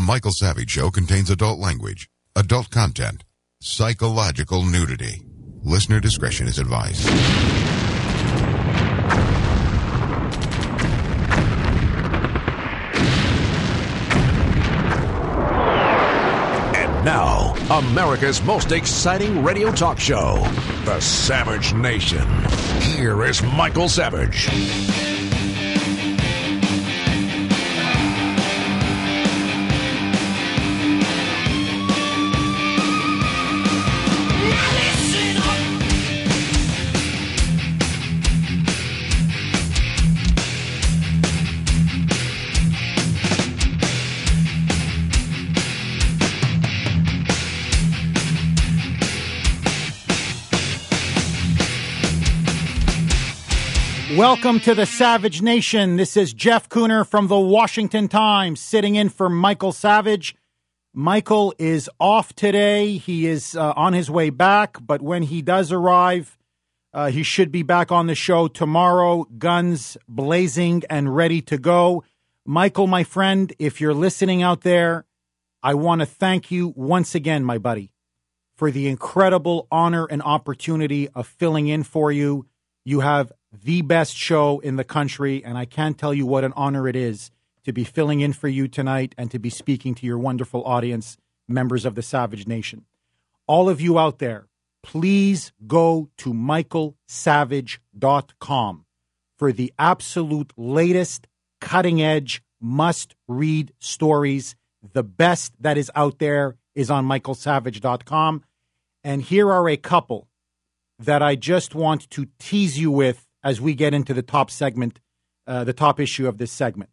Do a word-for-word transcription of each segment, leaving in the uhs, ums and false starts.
Michael Savage Show contains adult language, adult content, psychological nudity. Listener discretion is advised. And now, America's most exciting radio talk show, The Savage Nation. Here is Michael Savage. Welcome to the Savage Nation. This is Jeff Cooner from the Washington Times, sitting in for Michael Savage. Michael is off today. He is uh, on his way back, but when he does arrive, uh, he should be back on the show tomorrow, guns blazing and ready to go. Michael, my friend, if you're listening out there, I want to thank you once again, my buddy, for the incredible honor and opportunity of filling in for you. You have the best show in the country, and I can't tell you what an honor it is to be filling in for you tonight and to be speaking to your wonderful audience, members of the Savage Nation. All of you out there, please go to michael savage dot com for the absolute latest, cutting-edge, must-read stories. The best that is out there is on michael savage dot com. And here are a couple that I just want to tease you with as we get into the top segment, uh, the top issue of this segment.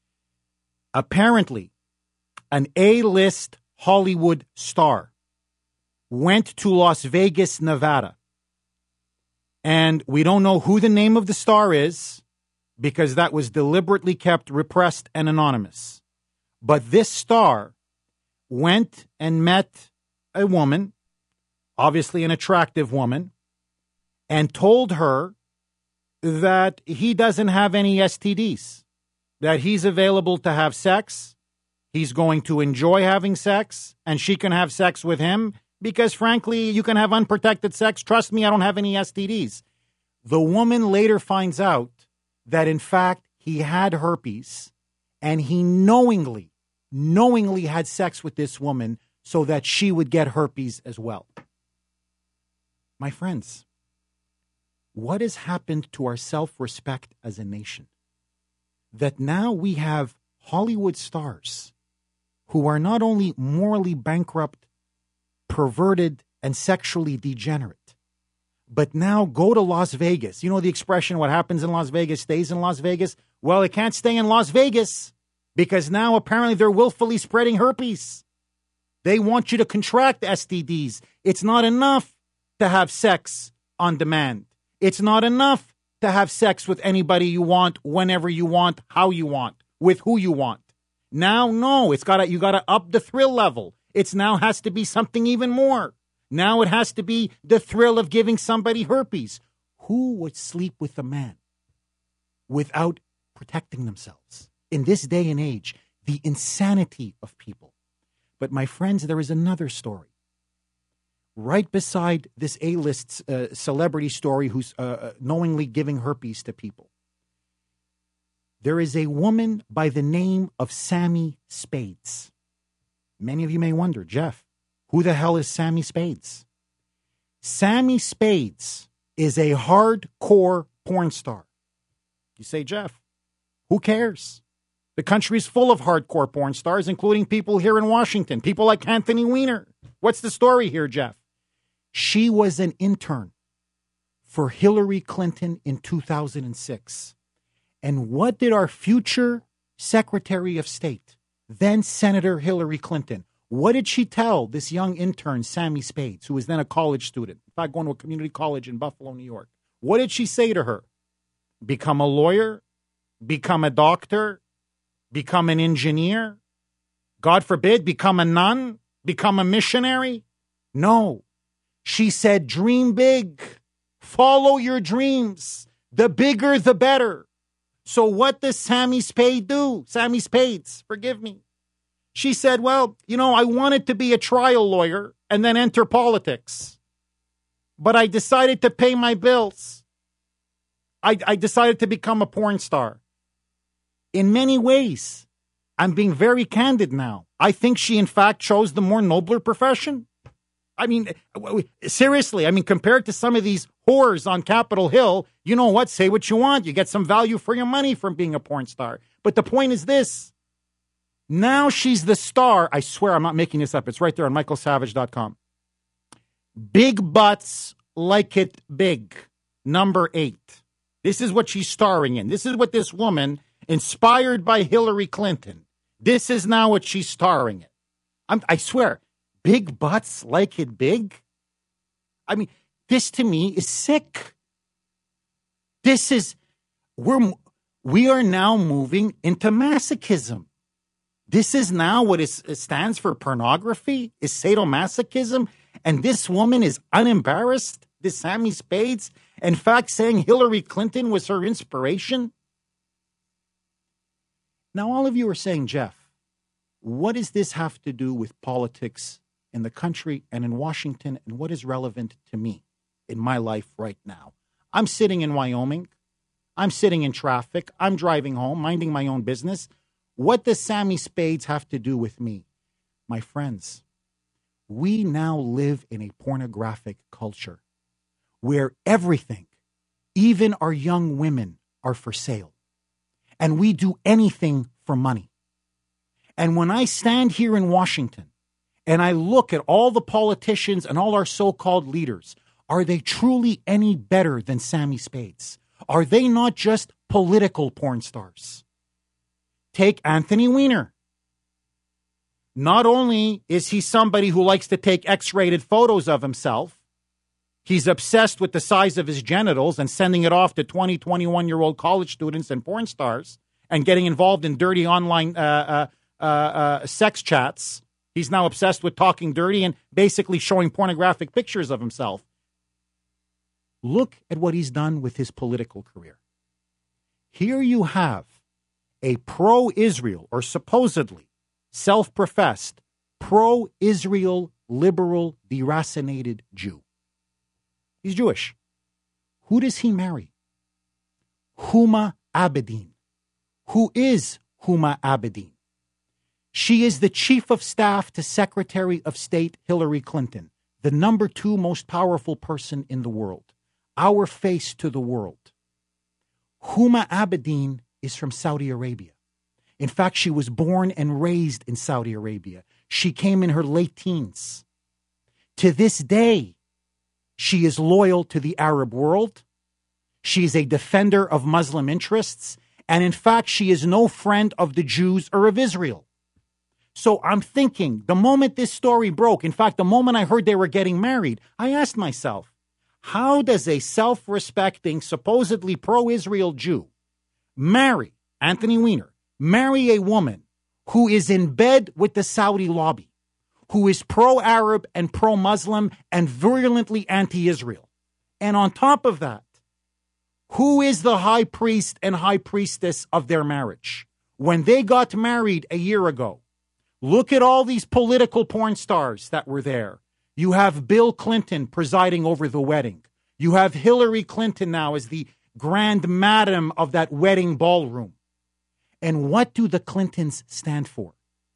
Apparently, an A-list Hollywood star went to Las Vegas, Nevada. And we don't know who the name of the star is because that was deliberately kept repressed and anonymous. But this star went and met a woman, obviously an attractive woman, and told her that he doesn't have any S T Ds, that he's available to have sex, he's going to enjoy having sex, and she can have sex with him because, frankly, you can have unprotected sex. Trust me, I don't have any S T Ds. The woman later finds out that, in fact, he had herpes, and he knowingly, knowingly had sex with this woman so that she would get herpes as well. My friends, what has happened to our self-respect as a nation? That now we have Hollywood stars who are not only morally bankrupt, perverted, and sexually degenerate, but now go to Las Vegas. You know the expression, what happens in Las Vegas stays in Las Vegas? Well, it can't stay in Las Vegas because now apparently they're willfully spreading herpes. They want you to contract S T Ds. It's not enough to have sex on demand. It's not enough to have sex with anybody you want, whenever you want, how you want, with who you want. Now, no, it's got to, you got to up the thrill level. It's now has to be something even more. Now it has to be the thrill of giving somebody herpes. Who would sleep with a man without protecting themselves? In this day and age, the insanity of people. But my friends, there is another story. Right beside this A-list uh, celebrity story who's uh, knowingly giving herpes to people, there is a woman by the name of Sammy Spades. Many of you may wonder, Jeff, who the hell is Sammy Spades? Sammy Spades is a hardcore porn star. You say, Jeff, who cares? The country's full of hardcore porn stars, including people here in Washington, people like Anthony Weiner. What's the story here, Jeff? She was an intern for Hillary Clinton in two thousand six. And what did our future Secretary of State, then Senator Hillary Clinton, what did she tell this young intern, Sammy Spades, who was then a college student, in fact, going to a community college in Buffalo, New York? What did she say to her? Become a lawyer? Become a doctor? Become an engineer? God forbid, become a nun? Become a missionary? No. She said, dream big. Follow your dreams. The bigger, the better. So what does Sammy Spade do? Sammy Spades, forgive me. She said, well, you know, I wanted to be a trial lawyer and then enter politics. But I decided to pay my bills. I, I decided to become a porn star. In many ways, I'm being very candid now. I think she, in fact, chose the more nobler profession. I mean, seriously, I mean, compared to some of these whores on Capitol Hill, you know what? Say what you want. You get some value for your money from being a porn star. But the point is this. Now she's the star. I swear I'm not making this up. It's right there on michael savage dot com. Big butts like it big. Number eight. This is what she's starring in. This is what this woman, inspired by Hillary Clinton, this is now what she's starring in. I'm, I swear, big butts like it big? I mean, this to me is sick. This is, we're, we are now moving into masochism. This is now what is, it stands for pornography, is sadomasochism. And this woman is unembarrassed, this Sammy Spades, in fact, saying Hillary Clinton was her inspiration. Now, all of you are saying, Jeff, what does this have to do with politics in the country and in Washington, and what is relevant to me in my life right now? I'm sitting in Wyoming. I'm sitting in traffic. I'm driving home, minding my own business. What does Sammy Spades have to do with me? My friends, we now live in a pornographic culture where everything, even our young women, are for sale. And we do anything for money. And when I stand here in Washington and I look at all the politicians and all our so-called leaders, are they truly any better than Sammy Spades? Are they not just political porn stars? Take Anthony Weiner. Not only is he somebody who likes to take X-rated photos of himself, he's obsessed with the size of his genitals and sending it off to twenty, twenty-one-year-old college students and porn stars and getting involved in dirty online uh, uh, uh, uh, sex chats. He's now obsessed with talking dirty and basically showing pornographic pictures of himself. Look at what he's done with his political career. Here you have a pro-Israel, or supposedly self-professed pro-Israel liberal deracinated Jew. He's Jewish. Who does he marry? Huma Abedin. Who is Huma Abedin? She is the chief of staff to Secretary of State Hillary Clinton, the number two most powerful person in the world, our face to the world. Huma Abedin is from Saudi Arabia. In fact, she was born and raised in Saudi Arabia. She came in her late teens. To this day, she is loyal to the Arab world. She is a defender of Muslim interests. And in fact, she is no friend of the Jews or of Israel. So I'm thinking, the moment this story broke, in fact, the moment I heard they were getting married, I asked myself, how does a self-respecting, supposedly pro-Israel Jew marry Anthony Weiner, marry a woman who is in bed with the Saudi lobby, who is pro-Arab and pro-Muslim and virulently anti-Israel? And on top of that, who is the high priest and high priestess of their marriage? When they got married a year ago, look at all these political porn stars that were there. You have Bill Clinton presiding over the wedding. You have Hillary Clinton now as the grand madam of that wedding ballroom. And what do the Clintons stand for?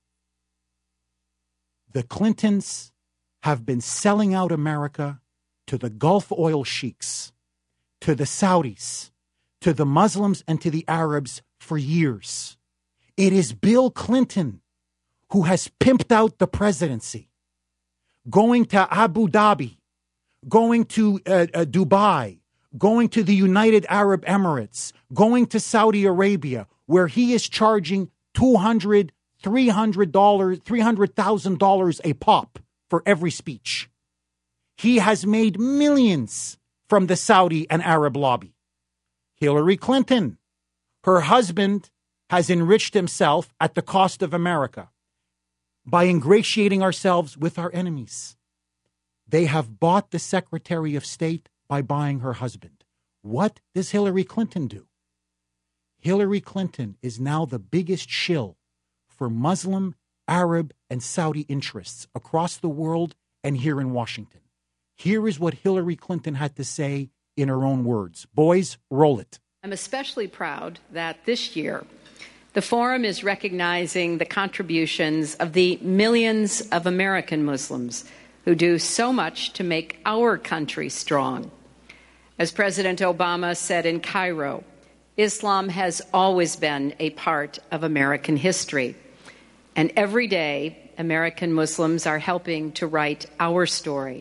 The Clintons have been selling out America to the Gulf oil sheiks, to the Saudis, to the Muslims, and to the Arabs for years. It is Bill Clinton who has pimped out the presidency, going to Abu Dhabi, going to uh, uh, Dubai, going to the United Arab Emirates, going to Saudi Arabia, where he is charging two hundred dollars, three hundred dollars, three hundred thousand dollars a pop for every speech. He has made millions from the Saudi and Arab lobby. Hillary Clinton, her husband, has enriched himself at the cost of America by ingratiating ourselves with our enemies. They have bought the Secretary of State by buying her husband. What does Hillary Clinton do? Hillary Clinton is now the biggest shill for Muslim Arab, and Saudi interests across the world and here in Washington. Here is what Hillary Clinton had to say in her own words. Boys, roll it. I'm especially proud that this year the forum is recognizing the contributions of the millions of American Muslims who do so much to make our country strong. As President Obama said in Cairo, Islam has always been a part of American history. And every day, American Muslims are helping to write our story.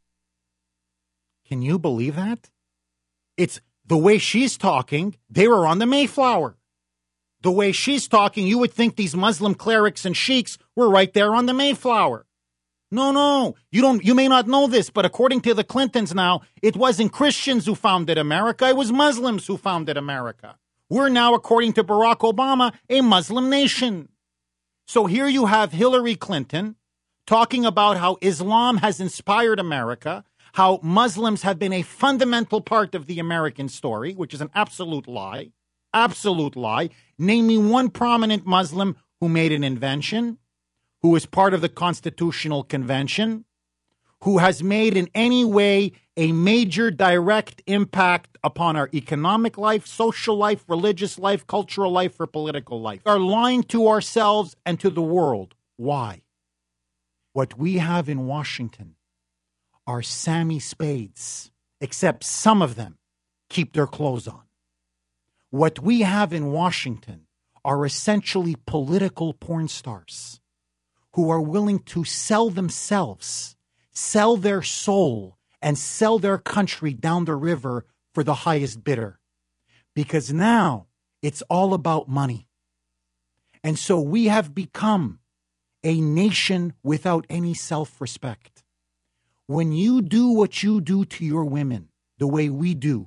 Can you believe that? It's the way she's talking, they were on the Mayflower. The way she's talking, you would think these Muslim clerics and sheiks were right there on the Mayflower. No, no, you don't. You may not know this, but according to the Clintons now, it wasn't Christians who founded America. It was Muslims who founded America. We're now, according to Barack Obama, a Muslim nation. So here you have Hillary Clinton talking about how Islam has inspired America, how Muslims have been a fundamental part of the American story, which is an absolute lie, absolute lie. Name me one prominent Muslim who made an invention, who is part of the Constitutional Convention, who has made in any way a major direct impact upon our economic life, social life, religious life, cultural life, or political life. We are lying to ourselves and to the world. Why? What we have in Washington are Sammy Spades, except some of them keep their clothes on. What we have in Washington are essentially political porn stars who are willing to sell themselves, sell their soul, and sell their country down the river for the highest bidder. Because now it's all about money. And so we have become a nation without any self-respect. When you do what you do to your women, the way we do,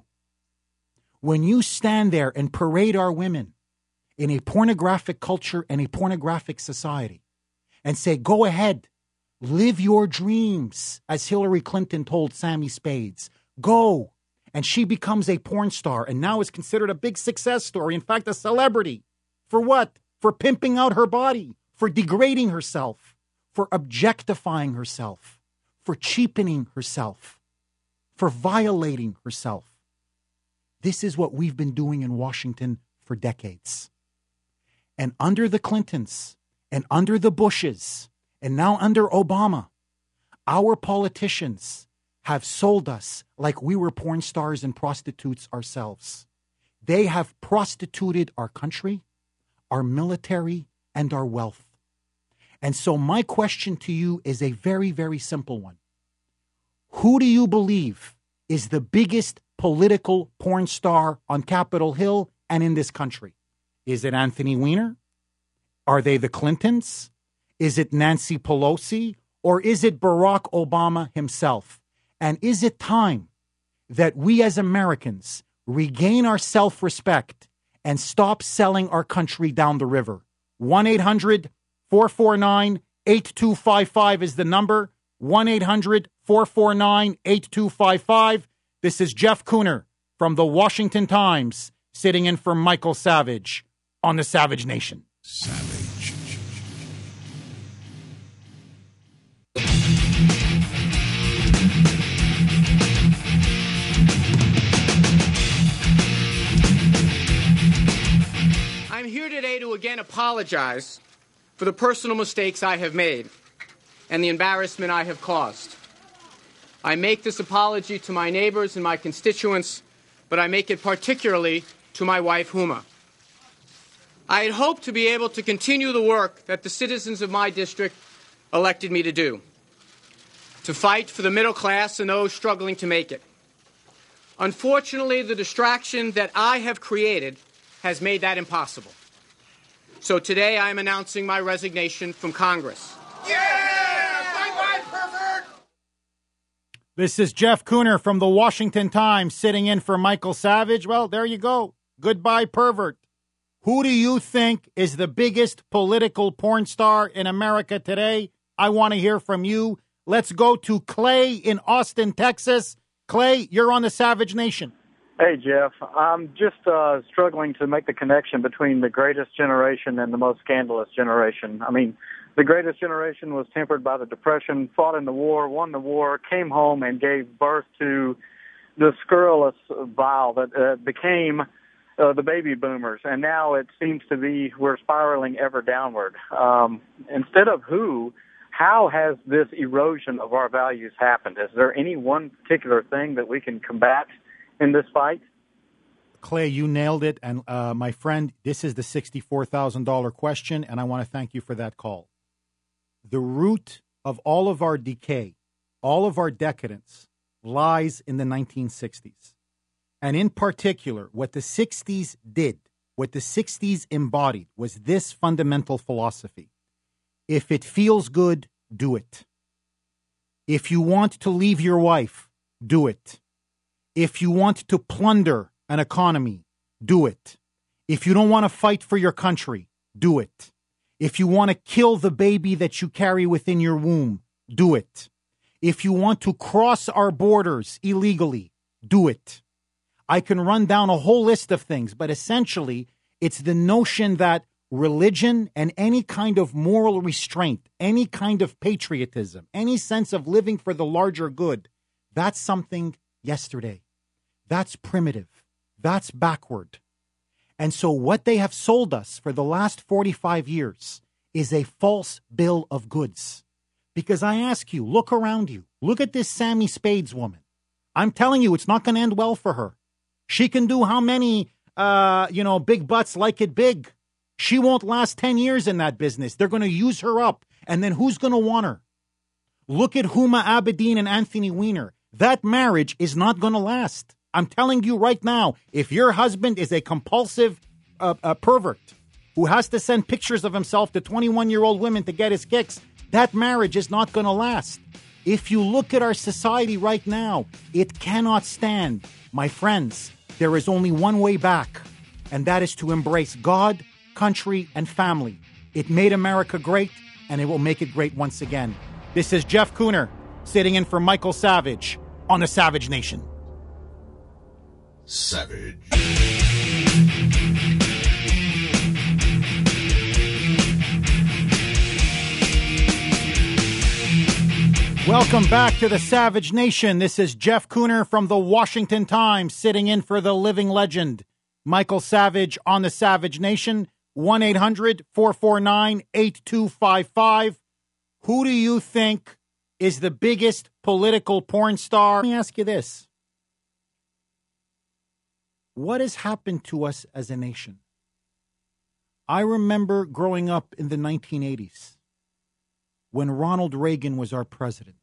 when you stand there and parade our women in a pornographic culture and a pornographic society and say, go ahead, live your dreams, as Hillary Clinton told Sammy Spades, go. And she becomes a porn star and now is considered a big success story. In fact, a celebrity. For what? For pimping out her body, for degrading herself, for objectifying herself, for cheapening herself, for violating herself. This is what we've been doing in Washington for decades. And under the Clintons and under the Bushes and now under Obama, our politicians have sold us like we were porn stars and prostitutes ourselves. They have prostituted our country, our military, and our wealth. And so my question to you is a very, very simple one. Who do you believe is the biggest political porn star on Capitol Hill and in this country? Is it Anthony Weiner? Are they the Clintons? Is it Nancy Pelosi? Or is it Barack Obama himself? And is it time that we as Americans regain our self-respect and stop selling our country down the river? one eight hundred four four nine eight two five five is the number. one eight hundred four four nine eight two five five. This is Jeff Kuhner from the Washington Times, sitting in for Michael Savage on the Savage Nation. Savage. I'm here today to again apologize for the personal mistakes I have made and the embarrassment I have caused. I make this apology to my neighbors and my constituents, but I make it particularly to my wife, Huma. I had hoped to be able to continue the work that the citizens of my district elected me to do, to fight for the middle class and those struggling to make it. Unfortunately, the distraction that I have created has made that impossible. So today I am announcing my resignation from Congress. Yeah! Bye-bye, pervert! This is Jeff Kuhner from the Washington Times, sitting in for Michael Savage. Well, there you go. Goodbye, pervert. Who do you think is the biggest political porn star in America today? I want to hear from you. Let's go to Clay in Austin, Texas. Clay, you're on the Savage Nation. Hey, Jeff. I'm just uh, struggling to make the connection between the greatest generation and the most scandalous generation. I mean, The Greatest Generation was tempered by the Depression, fought in the war, won the war, came home, and gave birth to the scurrilous vial that uh, became uh, the baby boomers. And now it seems to be we're spiraling ever downward. Um, instead of who, how has this erosion of our values happened? Is there any one particular thing that we can combat in this fight? Clay, you nailed it. And uh, my friend, this is the sixty-four thousand dollars question, and I want to thank you for that call. The root of all of our decay, all of our decadence, lies in the nineteen sixties. And in particular, what the sixties did, what the sixties embodied, was this fundamental philosophy. If it feels good, do it. If you want to leave your wife, do it. If you want to plunder an economy, do it. If you don't want to fight for your country, do it. If you want to kill the baby that you carry within your womb, do it. If you want to cross our borders illegally, do it. I can run down a whole list of things, but essentially, it's the notion that religion and any kind of moral restraint, any kind of patriotism, any sense of living for the larger good, that's something yesterday. That's primitive. That's backward. And so what they have sold us for the last forty-five years is a false bill of goods. Because I ask you, look around you. Look at this Sammy Spades woman. I'm telling you, it's not going to end well for her. She can do how many, uh, you know, big butts like it big. She won't last ten years in that business. They're going to use her up. And then who's going to want her? Look at Huma Abedin and Anthony Weiner. That marriage is not going to last. I'm telling you right now, if your husband is a compulsive uh, uh, pervert who has to send pictures of himself to twenty-one-year-old women to get his kicks, that marriage is not going to last. If you look at our society right now, it cannot stand. My friends, there is only one way back, and that is to embrace God, country, and family. It made America great, and it will make it great once again. This is Jeff Cooner, sitting in for Michael Savage on the Savage Nation. Savage. Welcome back to the Savage Nation. This is Jeff Cooner from the Washington Times, sitting in for the living legend, Michael Savage on the Savage Nation. one eight hundred four four nine eight two five five. Who do you think is the biggest political porn star? Let me ask you this. What has happened to us as a nation? I remember growing up in the nineteen eighties when Ronald Reagan was our president,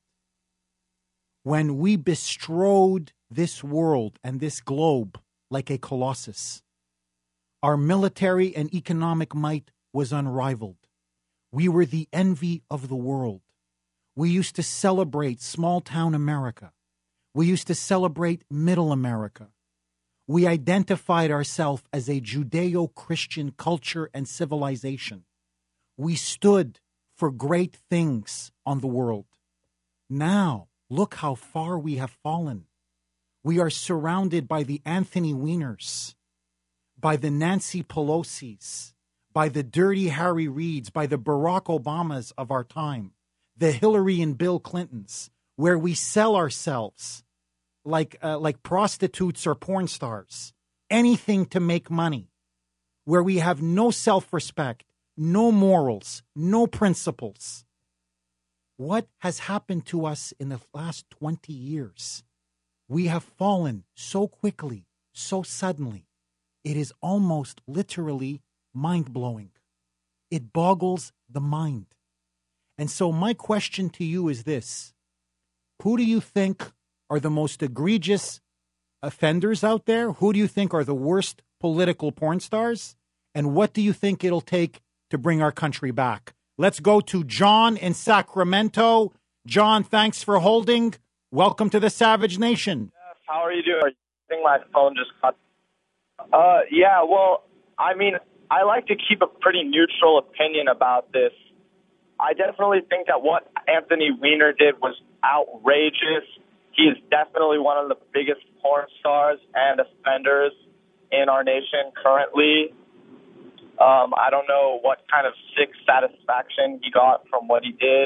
when we bestrode this world and this globe like a colossus. Our military and economic might was unrivaled. We were the envy of the world. We used to celebrate small-town America. We used to celebrate middle America. We identified ourselves as a Judeo-Christian culture and civilization. We stood for great things on the world. Now, look how far we have fallen. We are surrounded by the Anthony Weiners, by the Nancy Pelosi's, by the dirty Harry Reids, by the Barack Obamas of our time, the Hillary and Bill Clintons, where we sell ourselves like uh, like prostitutes or porn stars, anything to make money, where we have no self-respect, no morals, no principles. What has happened to us in the last twenty years? We have fallen so quickly, so suddenly. It is almost literally mind-blowing. It boggles the mind. And so my question to you is this. Who do you think are the most egregious offenders out there? Who do you think are the worst political porn stars? And what do you think it'll take to bring our country back? Let's go to John in Sacramento. John, thanks for holding. Welcome to the Savage Nation. Yes, how are you doing? I think my phone just cut. Uh, yeah, well, I mean, I like to keep a pretty neutral opinion about this. I definitely think that what Anthony Weiner did was outrageous. He is definitely one of the biggest porn stars and offenders in our nation currently. Um, I don't know what kind of sick satisfaction he got from what he did.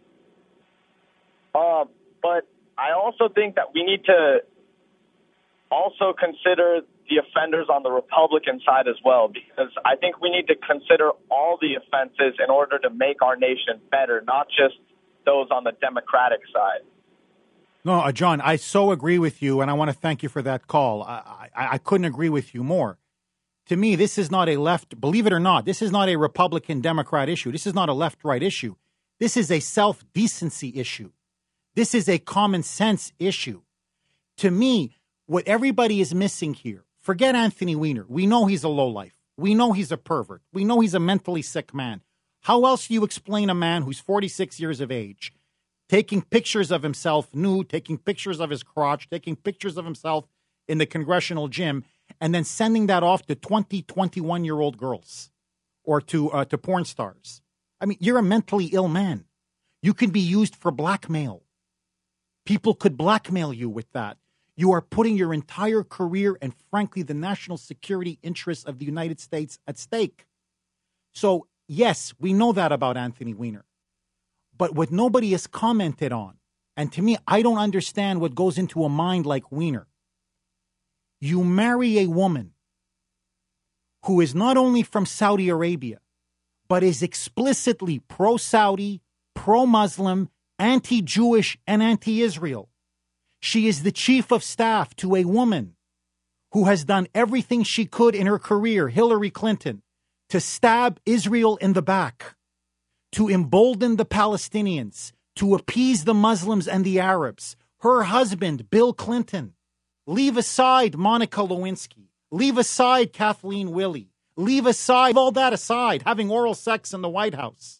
Uh, but I also think that we need to also consider the offenders on the Republican side as well, because I think we need to consider all the offenses in order to make our nation better, not just those on the Democratic side. No, uh, John, I so agree with you, and I want to thank you for that call. I, I, I couldn't agree with you more. To me, this is not a left, believe it or not, this is not a Republican-Democrat issue. This is not a left-right issue. This is a self-decency issue. This is a common sense issue. To me, what everybody is missing here, forget Anthony Weiner. We know he's a lowlife. We know he's a pervert. We know he's a mentally sick man. How else do you explain a man who's forty-six years of age, taking pictures of himself nude, taking pictures of his crotch, taking pictures of himself in the congressional gym, and then sending that off to twenty, twenty-one-year-old girls or to uh, to porn stars? I mean, you're a mentally ill man. You can be used for blackmail. People could blackmail you with that. You are putting your entire career and, frankly, the national security interests of the United States at stake. So, yes, we know that about Anthony Weiner. But what nobody has commented on, and to me, I don't understand what goes into a mind like Weiner. You marry a woman who is not only from Saudi Arabia, but is explicitly pro-Saudi, pro-Muslim, anti-Jewish, and anti-Israel. She is the chief of staff to a woman who has done everything she could in her career, Hillary Clinton, to stab Israel in the back, to embolden the Palestinians, to appease the Muslims and the Arabs. Her husband, Bill Clinton. Leave aside Monica Lewinsky. Leave aside Kathleen Willey. Leave aside all that aside, having oral sex in the White House.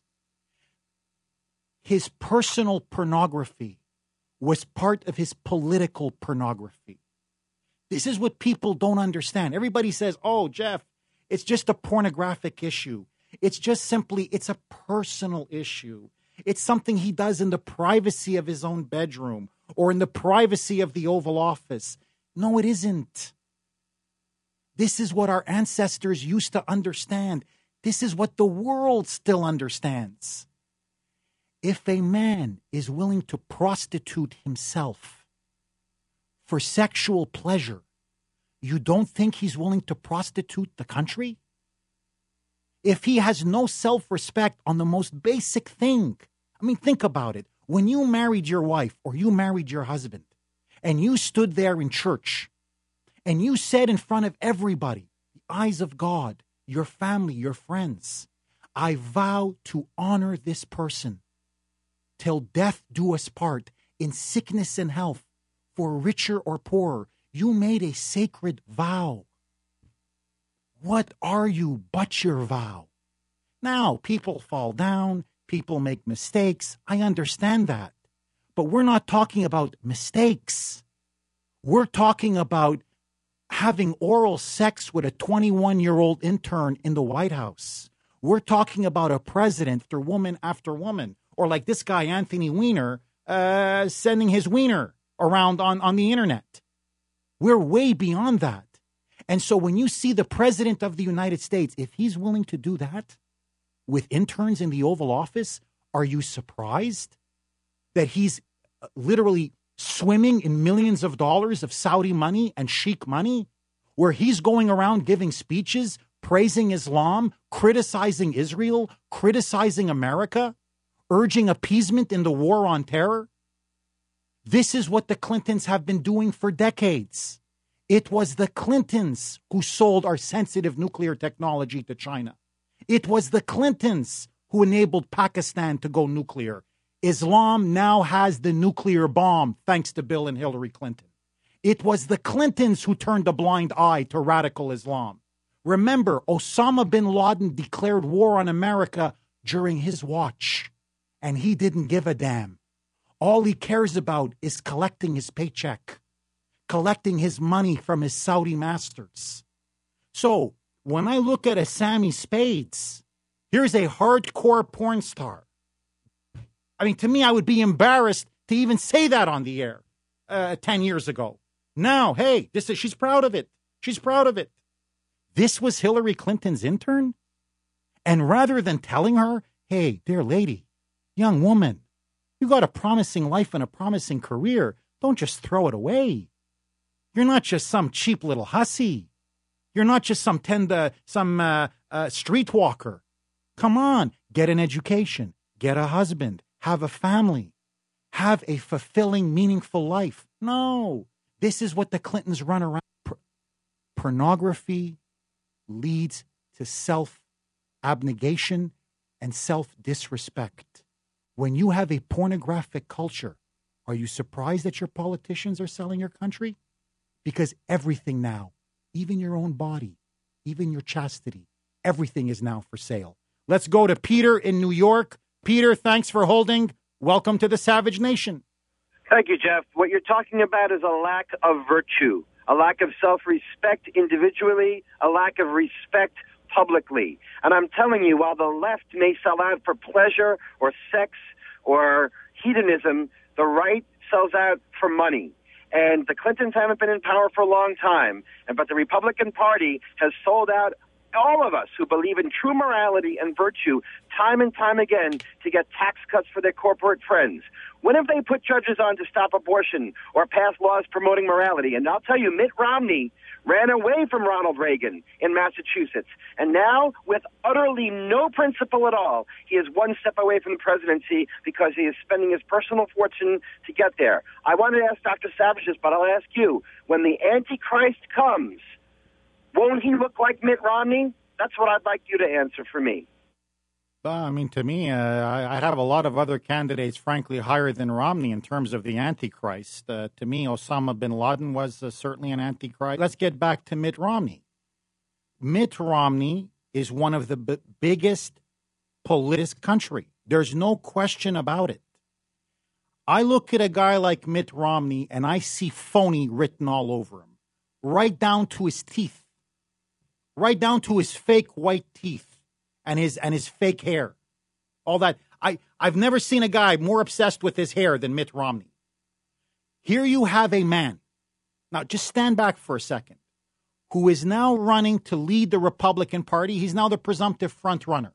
His personal pornography was part of his political pornography. This is what people don't understand. Everybody says, oh, Jeff, it's just a pornographic issue. It's just simply, it's a personal issue. It's something he does in the privacy of his own bedroom or in the privacy of the Oval Office. No, it isn't. This is what our ancestors used to understand. This is what the world still understands. If a man is willing to prostitute himself for sexual pleasure, you don't think he's willing to prostitute the country? If he has no self-respect on the most basic thing, I mean, think about it. When you married your wife or you married your husband and you stood there in church and you said in front of everybody, the eyes of God, your family, your friends, I vow to honor this person till death do us part, in sickness and health, for richer or poorer. You made a sacred vow. What are you but your vow? Now, people fall down, people make mistakes. I understand that. But we're not talking about mistakes. We're talking about having oral sex with a twenty-one-year-old intern in the White House. We're talking about a president after woman after woman. Or like this guy, Anthony Weiner, uh, sending his wiener around on, on the internet. We're way beyond that. And so when you see the president of the United States, if he's willing to do that with interns in the Oval Office, are you surprised that he's literally swimming in millions of dollars of Saudi money and sheikh money, where he's going around giving speeches, praising Islam, criticizing Israel, criticizing America, urging appeasement in the war on terror? This is what the Clintons have been doing for decades. It was the Clintons who sold our sensitive nuclear technology to China. It was the Clintons who enabled Pakistan to go nuclear. Islam now has the nuclear bomb, thanks to Bill and Hillary Clinton. It was the Clintons who turned a blind eye to radical Islam. Remember, Osama bin Laden declared war on America during his watch, and he didn't give a damn. All he cares about is collecting his paycheck, collecting his money from his Saudi masters. So, when I look at a Sammy Spades, here's a hardcore porn star. I mean, to me, I would be embarrassed to even say that on the air uh, ten years ago. Now, hey, this is, she's proud of it. She's proud of it. This was Hillary Clinton's intern? And rather than telling her, hey, dear lady, young woman, you got a promising life and a promising career. Don't just throw it away. You're not just some cheap little hussy. You're not just some tender, some uh, uh, streetwalker. Come on, get an education, get a husband, have a family, have a fulfilling, meaningful life. No, this is what the Clintons run around. Por- pornography leads to self-abnegation and self-disrespect. When you have a pornographic culture, are you surprised that your politicians are selling your country? Because everything now, even your own body, even your chastity, everything is now for sale. Let's go to Peter in New York. Peter, thanks for holding. Welcome to the Savage Nation. Thank you, Jeff. What you're talking about is a lack of virtue, a lack of self-respect individually, a lack of respect publicly. And I'm telling you, while the left may sell out for pleasure or sex or hedonism, the right sells out for money. And the Clintons haven't been in power for a long time, and but the Republican Party has sold out all of us who believe in true morality and virtue time and time again to get tax cuts for their corporate friends. When have they put judges on to stop abortion or pass laws promoting morality? And I'll tell you, Mitt Romney ran away from Ronald Reagan in Massachusetts. And now, with utterly no principle at all, he is one step away from the presidency because he is spending his personal fortune to get there. I wanted to ask Doctor Savage this, but I'll ask you, when the Antichrist comes, won't he look like Mitt Romney? That's what I'd like you to answer for me. Uh, I mean, to me, uh, I, I have a lot of other candidates, frankly, higher than Romney in terms of the Antichrist. Uh, to me, Osama bin Laden was uh, certainly an Antichrist. Let's get back to Mitt Romney. Mitt Romney is one of the b- biggest politics country. There's no question about it. I look at a guy like Mitt Romney, and I see phony written all over him, right down to his teeth, right down to his fake white teeth. And his and his fake hair, all that. I, I've never seen a guy more obsessed with his hair than Mitt Romney. Here you have a man, now just stand back for a second, who is now running to lead the Republican Party. He's now the presumptive front runner.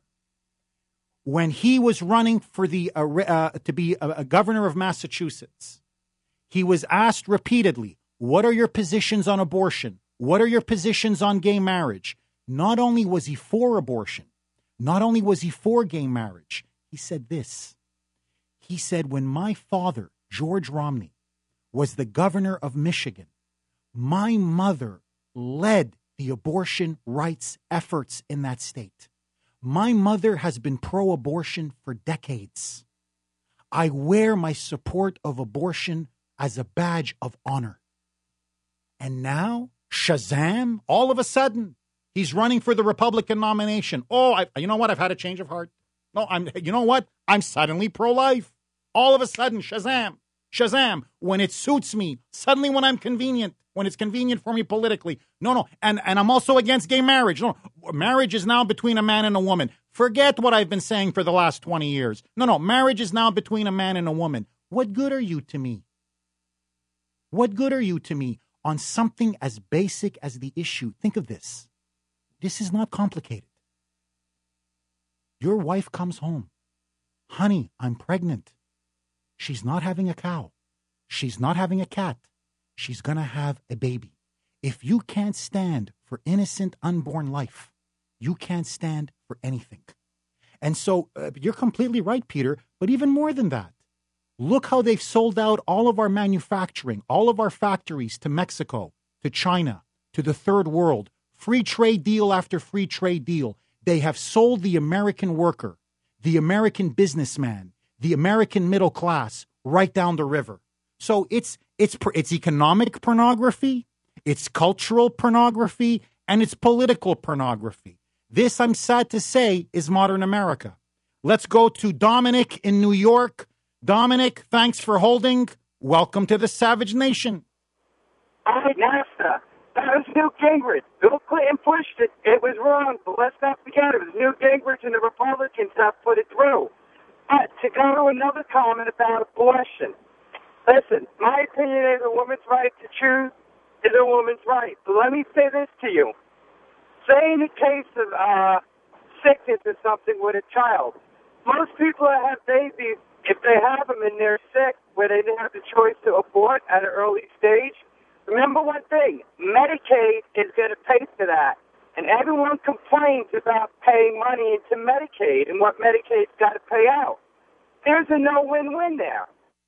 When he was running for the uh, uh, to be a, a governor of Massachusetts, he was asked repeatedly, what are your positions on abortion? What are your positions on gay marriage? Not only was he for abortion, not only was he for gay marriage, he said this. He said, when my father, George Romney, was the governor of Michigan, my mother led the abortion rights efforts in that state. My mother has been pro-abortion for decades. I wear my support of abortion as a badge of honor. And now, Shazam, all of a sudden, he's running for the Republican nomination. Oh, I, you know what? I've had a change of heart. No, I'm. You know what? I'm suddenly pro-life. All of a sudden, Shazam, Shazam. When it suits me, suddenly when I'm convenient, when it's convenient for me politically. No, no. And, and I'm also against gay marriage. No, marriage is now between a man and a woman. Forget what I've been saying for the last twenty years. No, no. Marriage is now between a man and a woman. What good are you to me? What good are you to me on something as basic as the issue? Think of this. This is not complicated. Your wife comes home. Honey, I'm pregnant. She's not having a cow. She's not having a cat. She's going to have a baby. If you can't stand for innocent unborn life, you can't stand for anything. And so uh, you're completely right, Peter, but even more than that, look how they've sold out all of our manufacturing, all of our factories to Mexico, to China, to the third world. Free trade deal after free trade deal. They have sold the American worker, the American businessman, the American middle class right down the river. So it's it's it's economic pornography, it's cultural pornography, and it's political pornography. This, I'm sad to say, is modern America. Let's go to Dominic in New York. Dominic, thanks for holding. Welcome to the Savage Nation. Hi, NASA. That was Newt Gingrich. Bill Clinton pushed it. It was wrong, but let's not forget it was Newt Gingrich and the Republicans that put it through. But to go to another comment about abortion, listen, my opinion is a woman's right to choose is a woman's right. But let me say this to you. Say in the case of uh, sickness or something with a child. Most people that have babies, if they have them and they're sick, where they didn't have the choice to abort at an early stage, remember one thing, Medicaid is going to pay for that. And everyone complains about paying money into Medicaid and what Medicaid's got to pay out. There's a no win-win there.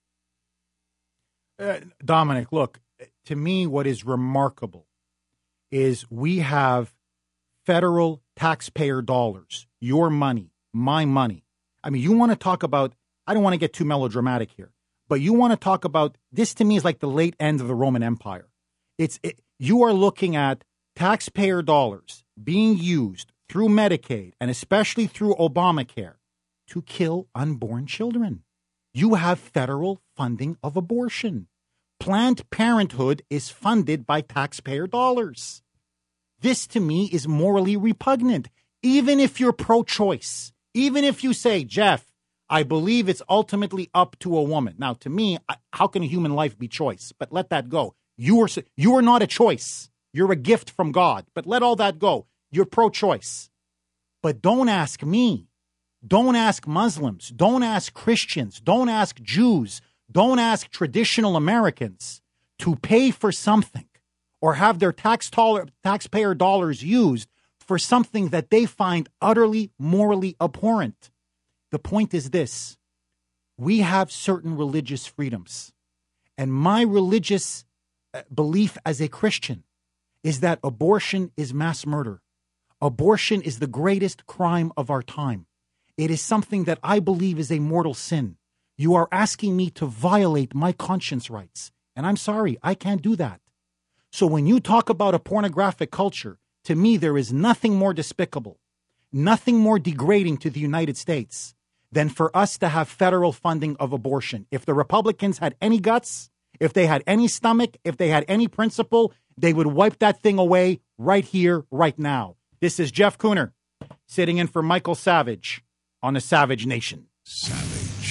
Uh, Dominic, look, to me, what is remarkable is we have federal taxpayer dollars, your money, my money. I mean, you want to talk about, I don't want to get too melodramatic here, but you want to talk about, this to me is like the late end of the Roman Empire. It's it, you are looking at taxpayer dollars being used through Medicaid and especially through Obamacare to kill unborn children. You have federal funding of abortion. Planned Parenthood is funded by taxpayer dollars. This to me is morally repugnant. Even if you're pro-choice, even if you say, Jeff, I believe it's ultimately up to a woman. Now, to me, how can a human life be choice? But let that go. You are, you are not a choice. You're a gift from God. But let all that go. You're pro-choice. But don't ask me. Don't ask Muslims. Don't ask Christians. Don't ask Jews. Don't ask traditional Americans to pay for something or have their tax taller, taxpayer dollars used for something that they find utterly morally abhorrent. The point is this. We have certain religious freedoms. And my religious belief as a Christian is that abortion is mass murder. Abortion is the greatest crime of our time. It is something that I believe is a mortal sin. You are asking me to violate my conscience rights. And I'm sorry, I can't do that. So when you talk about a pornographic culture, to me, there is nothing more despicable, nothing more degrading to the United States than for us to have federal funding of abortion. If the Republicans had any guts, if they had any stomach, if they had any principle, they would wipe that thing away right here, right now. This is Jeff Cooner, sitting in for Michael Savage on the Savage Nation. Savage.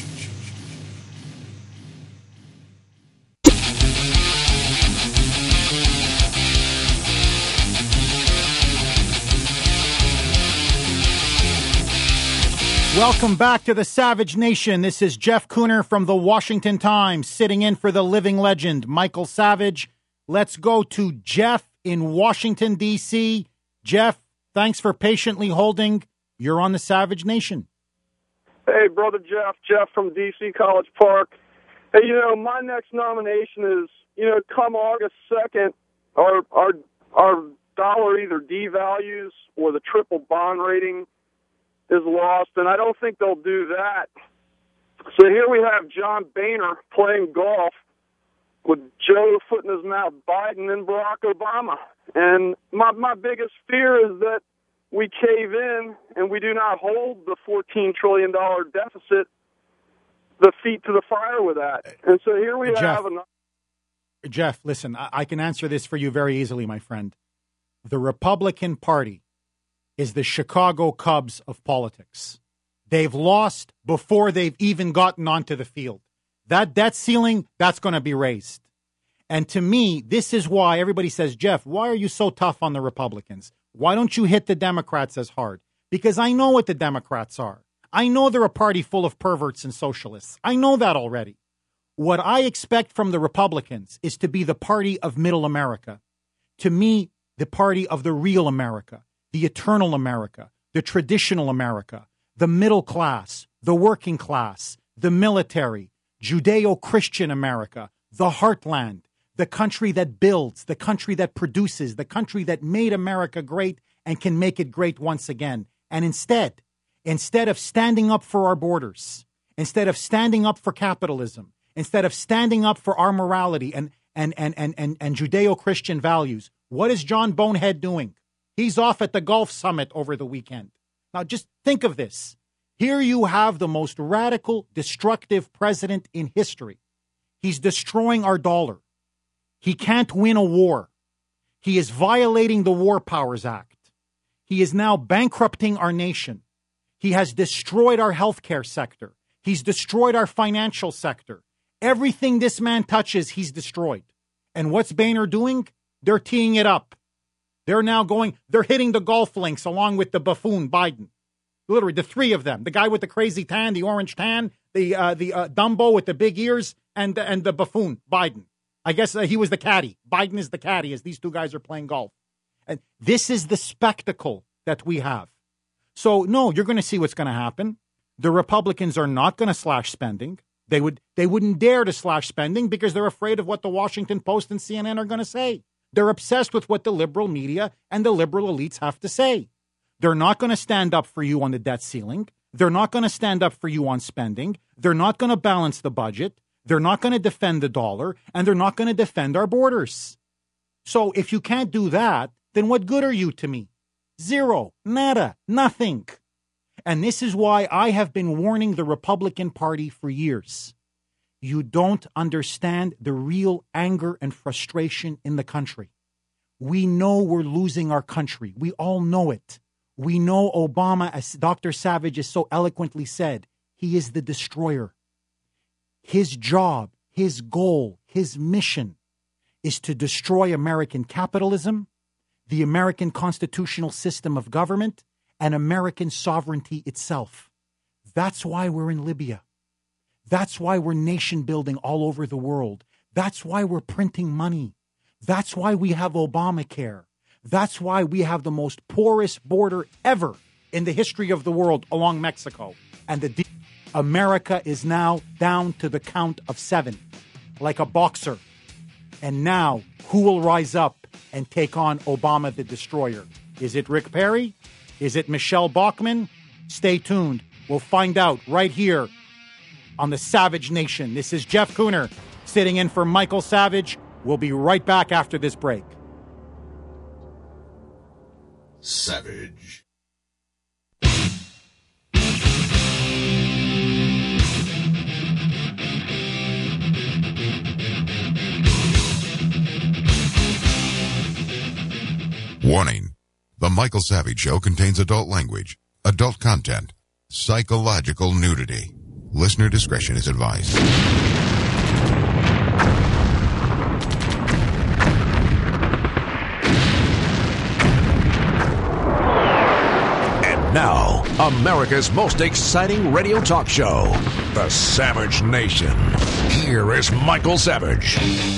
Welcome back to the Savage Nation. This is Jeff Cooner from the Washington Times, sitting in for the living legend, Michael Savage. Let's go to Jeff in Washington, D C Jeff, thanks for patiently holding. You're on the Savage Nation. Hey, Brother Jeff, Jeff from D C College Park. Hey, you know, my next nomination is, you know, come August second, our, our, our dollar either devalues or the triple bond rating is lost, and I don't think they'll do that. So here we have John Boehner playing golf with Joe foot in his mouth, Biden and Barack Obama. And my, my biggest fear is that we cave in and we do not hold the fourteen trillion dollars deficit, the feet to the fire with that. And so here we Jeff, have another. Jeff, listen, I, I can answer this for you very easily, my friend. The Republican Party is the Chicago Cubs of politics. They've lost before they've even gotten onto the field. That debt ceiling, that's going to be raised. And to me, this is why everybody says, Jeff, why are you so tough on the Republicans? Why don't you hit the Democrats as hard? Because I know what the Democrats are. I know they're a party full of perverts and socialists. I know that already. What I expect from the Republicans is to be the party of middle America. To me, the party of the real America. The eternal America, the traditional America, the middle class, the working class, the military, Judeo-Christian America, the heartland, the country that builds, the country that produces, the country that made America great and can make it great once again. And instead, instead of standing up for our borders, instead of standing up for capitalism, instead of standing up for our morality and, and, and, and, and, and Judeo-Christian values, what is John Bonehead doing? He's off at the Gulf Summit over the weekend. Now, just think of this. Here you have the most radical, destructive president in history. He's destroying our dollar. He can't win a war. He is violating the War Powers Act. He is now bankrupting our nation. He has destroyed our healthcare sector. He's destroyed our financial sector. Everything this man touches, he's destroyed. And what's Boehner doing? They're teeing it up. They're now going, they're hitting the golf links along with the buffoon Biden. Literally, the three of them. The guy with the crazy tan, the orange tan, the uh, the uh, Dumbo with the big ears, and, and the buffoon, Biden. I guess uh, he was the caddy. Biden is the caddy as these two guys are playing golf. And this is the spectacle that we have. So, no, you're going to see what's going to happen. The Republicans are not going to slash spending. They would, they wouldn't dare to slash spending because they're afraid of what the Washington Post and C N N are going to say. They're obsessed with what the liberal media and the liberal elites have to say. They're not going to stand up for you on the debt ceiling. They're not going to stand up for you on spending. They're not going to balance the budget. They're not going to defend the dollar. And they're not going to defend our borders. So if you can't do that, then what good are you to me? Zero. Nada. Nothing. And this is why I have been warning the Republican Party for years. You don't understand the real anger and frustration in the country. We know we're losing our country. We all know it. We know Obama, as Doctor Savage has so eloquently said, he is the destroyer. His job, his goal, his mission is to destroy American capitalism, the American constitutional system of government, and American sovereignty itself. That's why we're in Libya. That's why we're nation building all over the world. That's why we're printing money. That's why we have Obamacare. That's why we have the most porous border ever in the history of the world along Mexico. And the America is now down to the count of seven, like a boxer. And now, who will rise up and take on Obama the destroyer? Is it Rick Perry? Is it Michelle Bachmann? Stay tuned. We'll find out right here on the Savage Nation. This is Jeff Kuhner sitting in for Michael Savage. We'll be right back after this break. Savage. Warning. The Michael Savage Show contains adult language, adult content, psychological nudity. Listener discretion is advised. And now, America's most exciting radio talk show, The Savage Nation. Here is Michael Savage.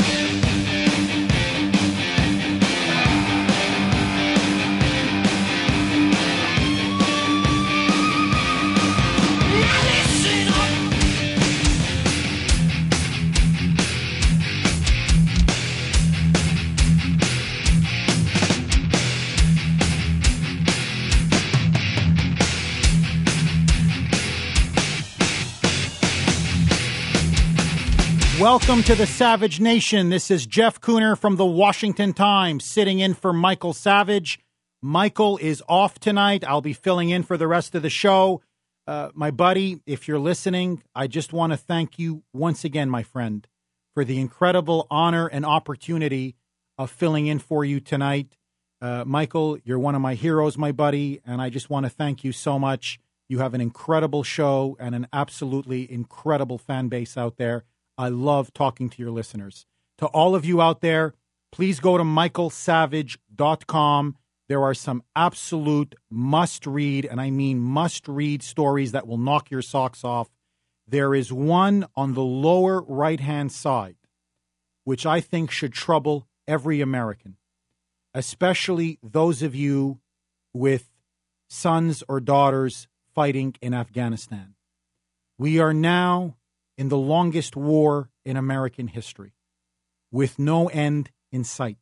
Welcome to the Savage Nation. This is Jeff Kuhner from the Washington Times, sitting in for Michael Savage. Michael is off tonight. I'll be filling in for the rest of the show. Uh, my buddy, if you're listening, I just want to thank you once again, my friend, for the incredible honor and opportunity of filling in for you tonight. Uh, Michael, you're one of my heroes, my buddy, and I just want to thank you so much. You have an incredible show and an absolutely incredible fan base out there. I love talking to your listeners. To all of you out there, please go to michael savage dot com. There are some absolute must-read, and I mean must-read stories that will knock your socks off. There is one on the lower right-hand side, which I think should trouble every American, especially those of you with sons or daughters fighting in Afghanistan. We are now in the longest war in American history, with no end in sight.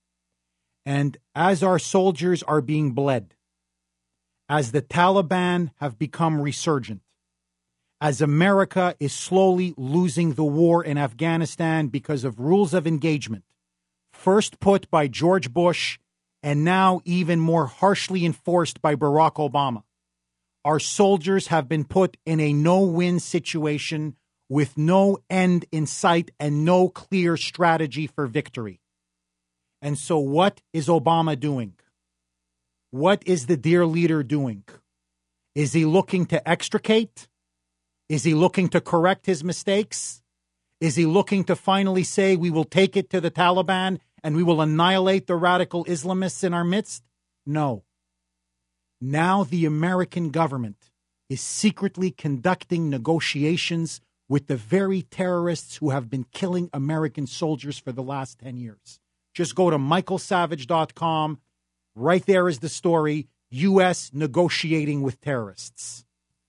And as our soldiers are being bled, as the Taliban have become resurgent, as America is slowly losing the war in Afghanistan because of rules of engagement, first put by George Bush and now even more harshly enforced by Barack Obama, our soldiers have been put in a no-win situation with no end in sight and no clear strategy for victory. And so what is Obama doing? What is the dear leader doing? Is he looking to extricate? Is he looking to correct his mistakes? Is he looking to finally say we will take it to the Taliban and we will annihilate the radical Islamists in our midst? No. Now the American government is secretly conducting negotiations with the very terrorists who have been killing American soldiers for the last ten years. Just go to michael savage dot com. Right there is the story. U S negotiating with terrorists.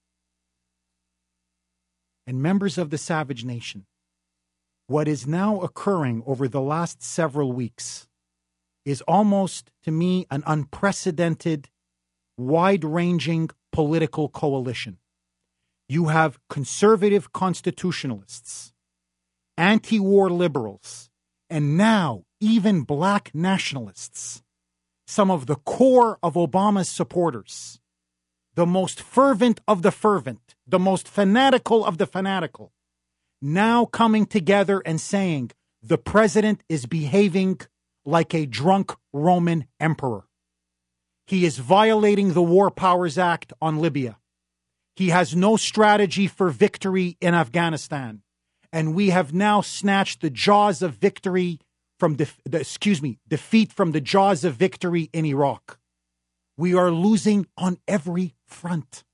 And members of the Savage Nation, what is now occurring over the last several weeks is almost, to me, an unprecedented, wide-ranging political coalition. You have conservative constitutionalists, anti-war liberals, and now even black nationalists, some of the core of Obama's supporters, the most fervent of the fervent, the most fanatical of the fanatical, now coming together and saying the president is behaving like a drunk Roman emperor. He is violating the War Powers Act on Libya. He has no strategy for victory in Afghanistan. And we have now snatched the jaws of victory from, def- the, excuse me, defeat from the jaws of victory in Iraq. We are losing on every front.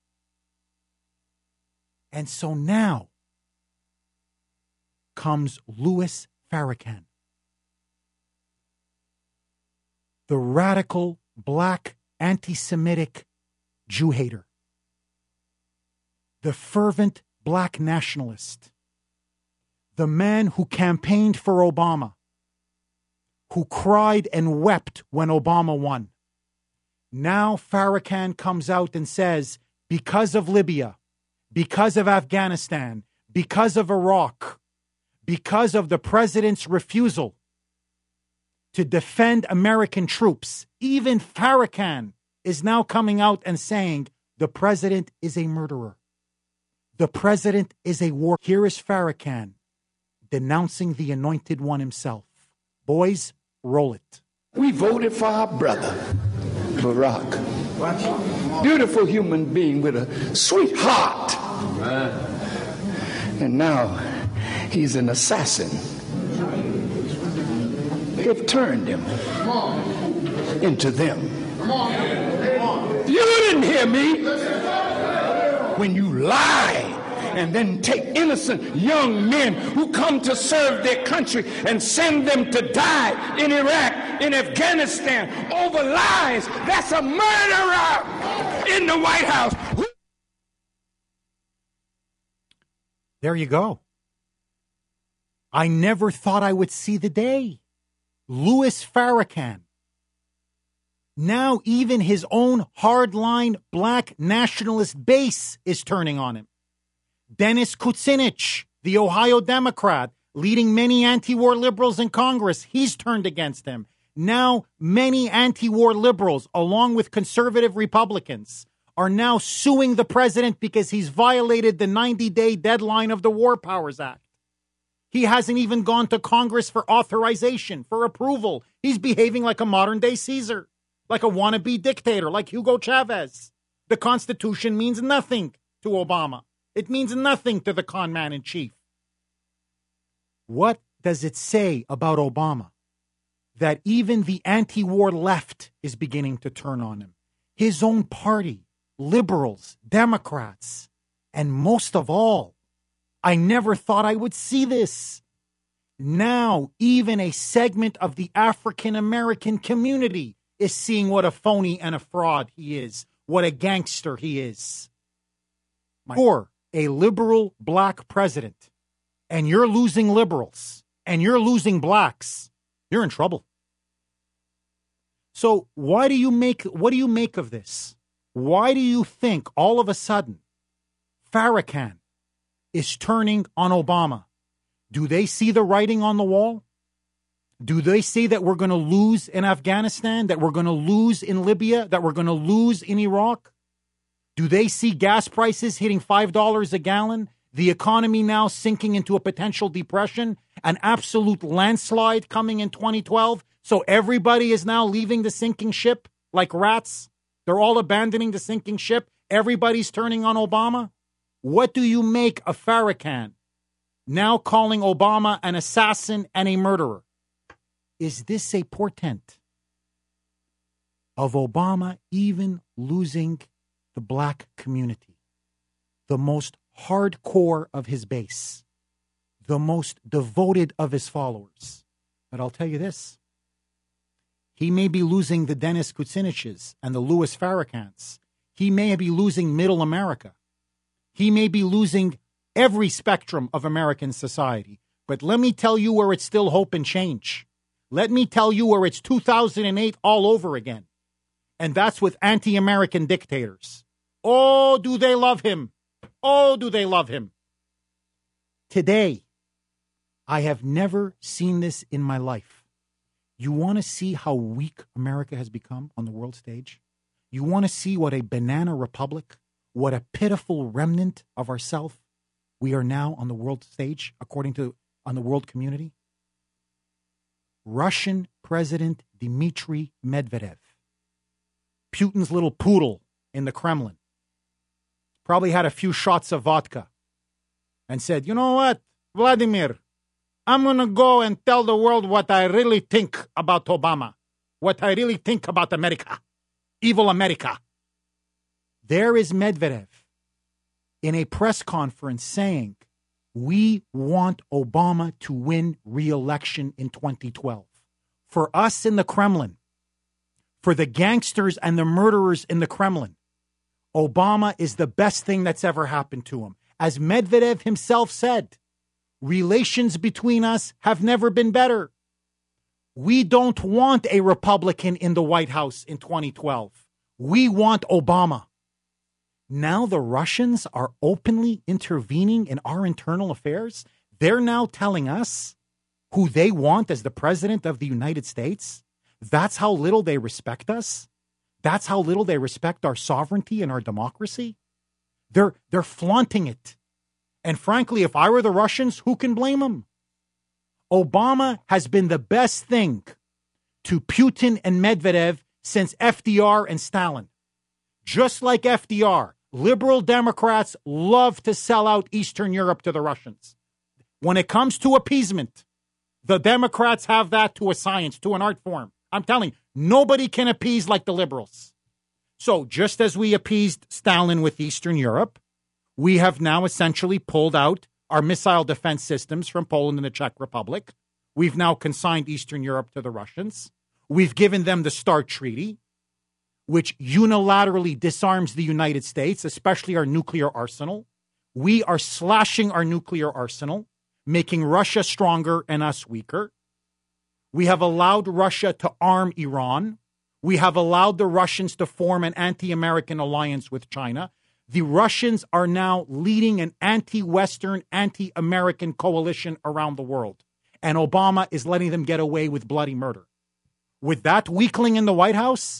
And so now comes Louis Farrakhan, the radical black anti-Semitic Jew hater, the fervent black nationalist, the man who campaigned for Obama, who cried and wept when Obama won. Now Farrakhan comes out and says, because of Libya, because of Afghanistan, because of Iraq, because of the president's refusal to defend American troops, even Farrakhan is now coming out and saying the president is a murderer. The president is a war. Here is Farrakhan denouncing the anointed one himself. Boys, roll it. We voted for our brother, Barack. Beautiful human being with a sweet heart. And now he's an assassin. They've turned him into them. You didn't hear me. When you lie and then take innocent young men who come to serve their country and send them to die in Iraq, in Afghanistan, over lies, that's a murderer in the White House. There you go. I never thought I would see the day. Louis Farrakhan. Now even his own hardline black nationalist base is turning on him. Dennis Kucinich, the Ohio Democrat, leading many anti-war liberals in Congress, he's turned against him. Now many anti-war liberals, along with conservative Republicans, are now suing the president because he's violated the ninety-day deadline of the War Powers Act. He hasn't even gone to Congress for authorization, for approval. He's behaving like a modern-day Caesar, like a wannabe dictator, like Hugo Chavez. The Constitution means nothing to Obama. It means nothing to the con man in chief. What does it say about Obama that even the anti-war left is beginning to turn on him? His own party, liberals, Democrats, and most of all, I never thought I would see this. Now, even a segment of the African American community is seeing what a phony and a fraud he is, what a gangster he is. You're a liberal black president, and you're losing liberals, and you're losing blacks. You're in trouble. So why do you make, what do you make of this? Why do you think all of a sudden Farrakhan is turning on Obama? Do they see the writing on the wall? Do they see that we're going to lose in Afghanistan, that we're going to lose in Libya, that we're going to lose in Iraq? Do they see gas prices hitting five dollars a gallon, the economy now sinking into a potential depression, an absolute landslide coming in twenty twelve? So everybody is now leaving the sinking ship like rats? They're all abandoning the sinking ship. Everybody's turning on Obama. What do you make of Farrakhan now calling Obama an assassin and a murderer? Is this a portent? of Obama even losing the black community, the most hardcore of his base, the most devoted of his followers. But I'll tell you this. He may be losing the Dennis Kuciniches and the Louis Farrakhan's. He may be losing middle America. He may be losing every spectrum of American society. But let me tell you where it's still hope and change. Let me tell you where it's two thousand eight all over again. And that's with anti-American dictators. Oh, do they love him? Oh, do they love him? Today, I have never seen this in my life. You want to see how weak America has become on the world stage? You want to see what a banana republic, what a pitiful remnant of ourselves we are now on the world stage, according to on the world community? Russian President Dmitry Medvedev, Putin's little poodle in the Kremlin, probably had a few shots of vodka and said, you know what, Vladimir, I'm going to go and tell the world what I really think about Obama, what I really think about America, evil America. There is Medvedev in a press conference saying, we want Obama to win re-election in twenty twelve. For us in the Kremlin, for the gangsters and the murderers in the Kremlin, Obama is the best thing that's ever happened to him. As Medvedev himself said, relations between us have never been better. We don't want a Republican in the White House in twenty twelve. We want Obama. Now the Russians are openly intervening in our internal affairs. They're now telling us who they want as the president of the United States. That's how little they respect us. That's how little they respect our sovereignty and our democracy. They're, they're flaunting it. And frankly, if I were the Russians, who can blame them? Obama has been the best thing to Putin and Medvedev since F D R and Stalin. Just like F D R, liberal Democrats love to sell out Eastern Europe to the Russians. When it comes to appeasement, the Democrats have that to a science, to an art form. I'm telling you, nobody can appease like the liberals. So just as we appeased Stalin with Eastern Europe, we have now essentially pulled out our missile defense systems from Poland and the Czech Republic. We've now consigned Eastern Europe to the Russians. We've given them the START Treaty, which unilaterally disarms the United States, especially our nuclear arsenal. We are slashing our nuclear arsenal, making Russia stronger and us weaker. We have allowed Russia to arm Iran. We have allowed the Russians to form an anti-American alliance with China. The Russians are now leading an anti-Western, anti-American coalition around the world. And Obama is letting them get away with bloody murder. With that weakling in the White House,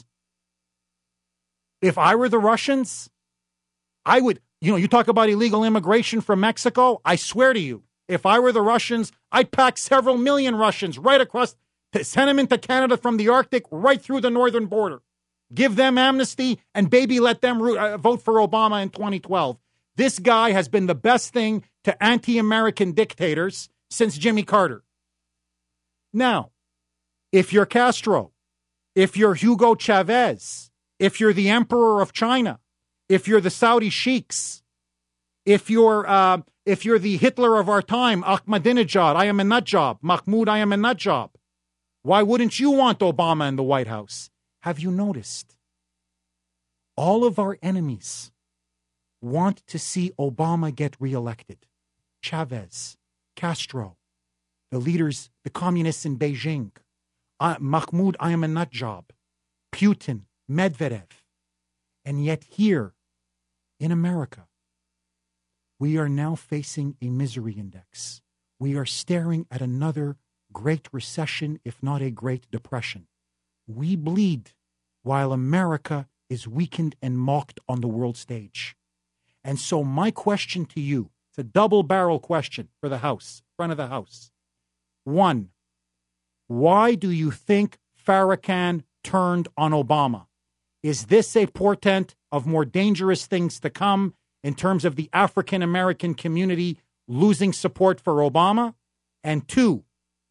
if I were the Russians, I would, you know, you talk about illegal immigration from Mexico. I swear to you, if I were the Russians, I'd pack several million Russians right across, to send them into Canada from the Arctic, right through the northern border. Give them amnesty and baby let them root, uh, vote for Obama in twenty twelve. This guy has been the best thing to anti-American dictators since Jimmy Carter. Now, if you're Castro, if you're Hugo Chavez, if you're the Emperor of China, if you're the Saudi sheiks, if you're uh, if you're the Hitler of our time, Ahmadinejad, I am a nut job, Mahmoud, I am a nut job, why wouldn't you want Obama in the White House? Have you noticed? All of our enemies want to see Obama get reelected. Chavez, Castro, the leaders, the communists in Beijing, uh, Mahmoud, I am a nut job, Putin, Medvedev. And yet here in America, we are now facing a misery index. We are staring at another great recession, if not a great depression. We bleed while America is weakened and mocked on the world stage. And so my question to you, it's a double-barrel question for the House, front of the House. One, why do you think Farrakhan turned on Obama? Is this a portent of more dangerous things to come in terms of the African-American community losing support for Obama? And two,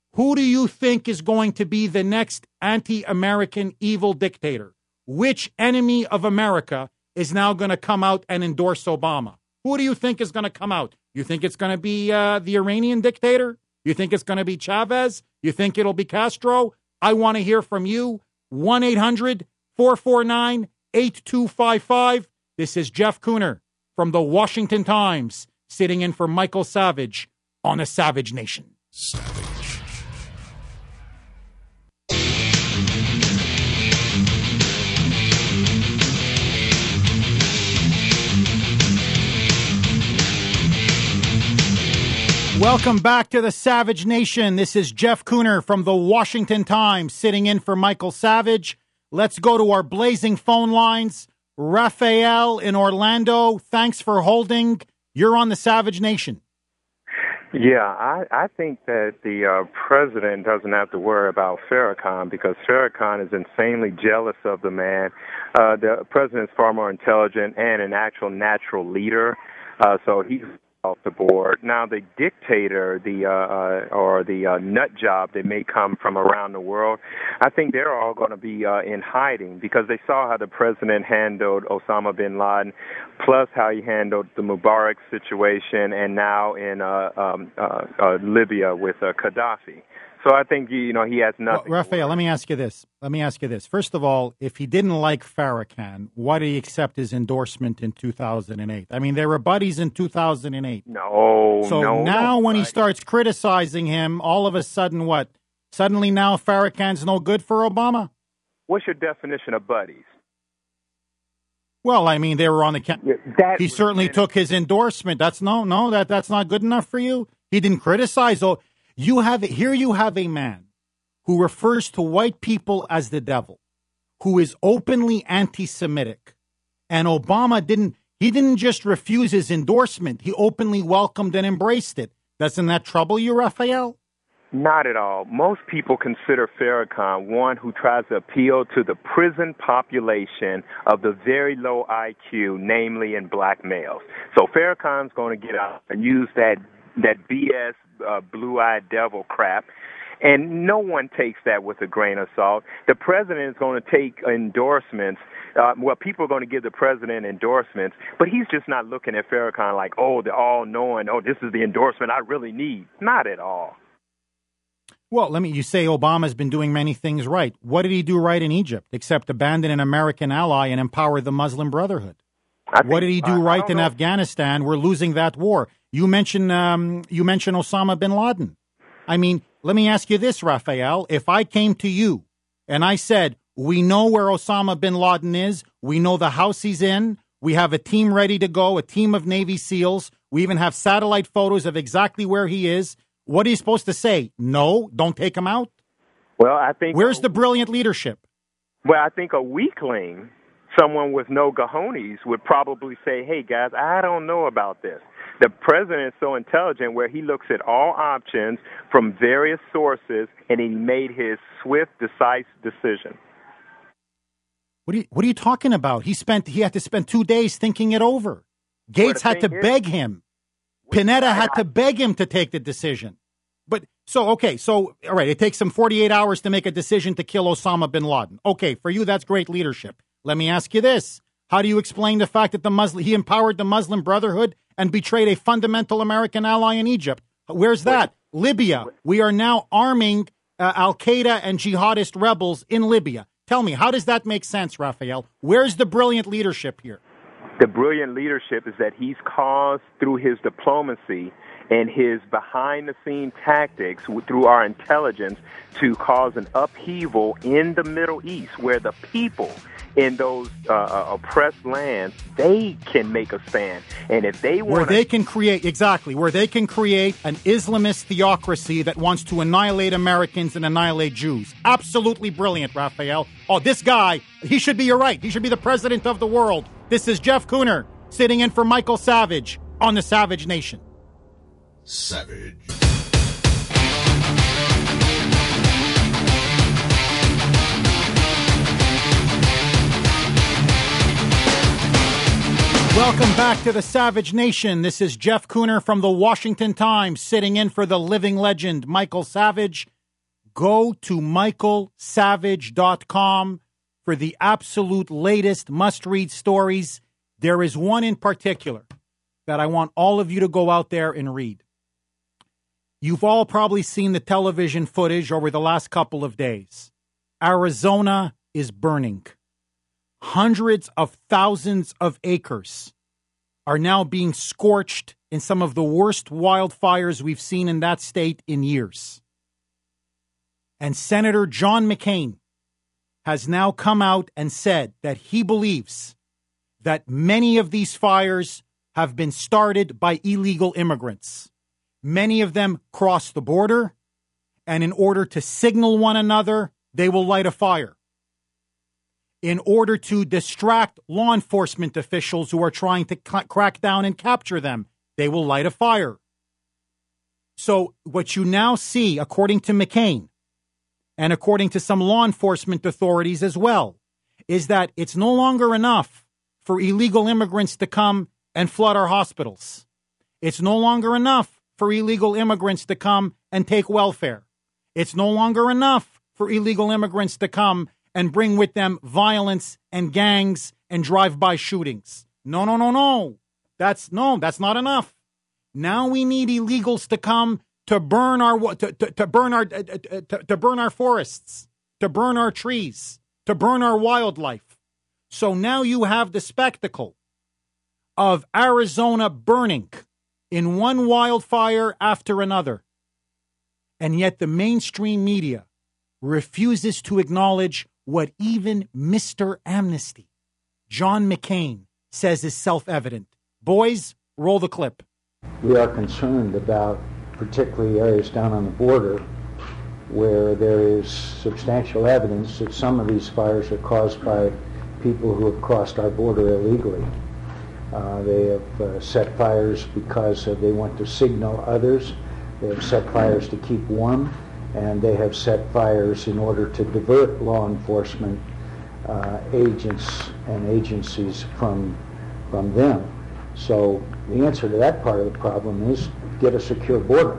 Who do you think is going to be the next anti-American evil dictator? Which enemy of America is now going to come out and endorse Obama? Who do you think is going to come out? You think it's going to be uh, the Iranian dictator? You think it's going to be Chavez? You think it'll be Castro? I want to hear from you. one eight hundred four four nine eight two five five. This is Jeff Kuhner from the Washington Times, sitting in for Michael Savage on the Savage Nation. Savage. Welcome back to the Savage Nation. This is Jeff Kuhner from the Washington Times, sitting in for Michael Savage. Let's go to our blazing phone lines. Raphael in Orlando, thanks for holding. You're on the Savage Nation. Yeah, I, I think that the uh, president doesn't have to worry about Farrakhan because Farrakhan is insanely jealous of the man. Uh, the president's far more intelligent and an actual natural leader, uh, so he's off the board. Now, the dictator, the uh, uh, or the uh, nut job that may come from around the world, I think they're all going to be uh, in hiding because they saw how the president handled Osama bin Laden, plus how he handled the Mubarak situation, and now in uh, um, uh, uh, Libya with uh, Gaddafi. So I think, you know, he has nothing. Well, Raphael, let me ask you this. Let me ask you this. First of all, if he didn't like Farrakhan, why did he accept his endorsement in two thousand eight? I mean, they were buddies in two thousand eight. No, so no. now no, when right. he starts criticizing him, all of a sudden, what? Suddenly now Farrakhan's no good for Obama? What's your definition of buddies? Well, I mean, they were on the camp. Yeah, he certainly took his endorsement. That's no, no, that that's not good enough for you. He didn't criticize. Oh, you have here. You have a man who refers to white people as the devil, who is openly anti-Semitic, and Obama didn't. He didn't just refuse his endorsement. He openly welcomed and embraced it. Doesn't that trouble you, Raphael? Not at all. Most people consider Farrakhan one who tries to appeal to the prison population of the very low I Q, namely in black males. So Farrakhan's going to get out and use that that B S uh, blue-eyed devil crap, and no one takes that with a grain of salt. The president is going to take endorsements. Uh, well, people are going to give the president endorsements, but he's just not looking at Farrakhan like, oh, the all-knowing, oh, this is the endorsement I really need. Not at all. Well, let me, you say Obama's been doing many things right. What did he do right in Egypt, except abandon an American ally and empower the Muslim Brotherhood? I what think, did he do uh, right in know. Afghanistan? We're losing that war. You mentioned, um, you mentioned Osama bin Laden. I mean, let me ask you this, Raphael. If I came to you and I said, we know where Osama bin Laden is, we know the house he's in, we have a team ready to go, a team of Navy SEALs, we even have satellite photos of exactly where he is, what are you supposed to say? No, don't take him out? Well, I think... Where's the brilliant leadership? Well, I think a weakling, someone with no cojones, would probably say, hey, guys, I don't know about this. The president is so intelligent where he looks at all options from various sources, and he made his swift, decisive decision. What are you, what are you talking about? He spent he had to spend two days thinking it over. Gates well, had to is, beg him. Panetta had to beg him to take the decision. But so, okay, so, all right, it takes him forty-eight hours to make a decision to kill Osama bin Laden. Okay, for you, that's great leadership. Let me ask you this. How do you explain the fact that the Muslim, he empowered the Muslim Brotherhood and betrayed a fundamental American ally in Egypt? Where's that? Wait. Libya. We are now arming uh, Al-Qaeda and jihadist rebels in Libya. Tell me, how does that make sense, Raphael? Where's the brilliant leadership here? The brilliant leadership is that he's caused through his diplomacy and his behind-the-scene tactics through our intelligence to cause an upheaval in the Middle East where the people in those uh, oppressed lands, they can make a stand. And if they want Where they can create, exactly, where they can create an Islamist theocracy that wants to annihilate Americans and annihilate Jews. Absolutely brilliant, Raphael. Oh, this guy, he should be, you're right, he should be the president of the world. This is Jeff Kuhner, sitting in for Michael Savage on the Savage Nation. Savage. Welcome back to the Savage Nation. This is Jeff Kuhner from the Washington Times, sitting in for the living legend, Michael Savage. Go to michael savage dot com for the absolute latest must-read stories. There is one in particular that I want all of you to go out there and read. You've all probably seen the television footage over the last couple of days. Arizona is burning. Hundreds of thousands of acres are now being scorched in some of the worst wildfires we've seen in that state in years. And Senator John McCain has now come out and said that he believes that many of these fires have been started by illegal immigrants. Many of them cross the border, and in order to signal one another, they will light a fire. In order to distract law enforcement officials who are trying to c- crack down and capture them, they will light a fire. So what you now see, according to McCain, and according to some law enforcement authorities as well, is that it's no longer enough for illegal immigrants to come and flood our hospitals. It's no longer enough for illegal immigrants to come and take welfare. It's no longer enough for illegal immigrants to come and bring with them violence and gangs and drive-by shootings. No, no, no, no. That's no, that's not enough. Now we need illegals to come to burn our to, to, to burn our to, to, to burn our forests, to burn our trees, to burn our wildlife. So now you have the spectacle of Arizona burning in one wildfire after another. And yet the mainstream media refuses to acknowledge what even Mister Amnesty, John McCain, says is self-evident. Boys, roll the clip. We are concerned about particularly areas down on the border where there is substantial evidence that some of these fires are caused by people who have crossed our border illegally. Uh, they have uh, set fires because uh, they want to signal others. They have set fires to keep warm, and they have set fires in order to divert law enforcement uh, agents and agencies from from them. So the answer to that part of the problem is get a secure border.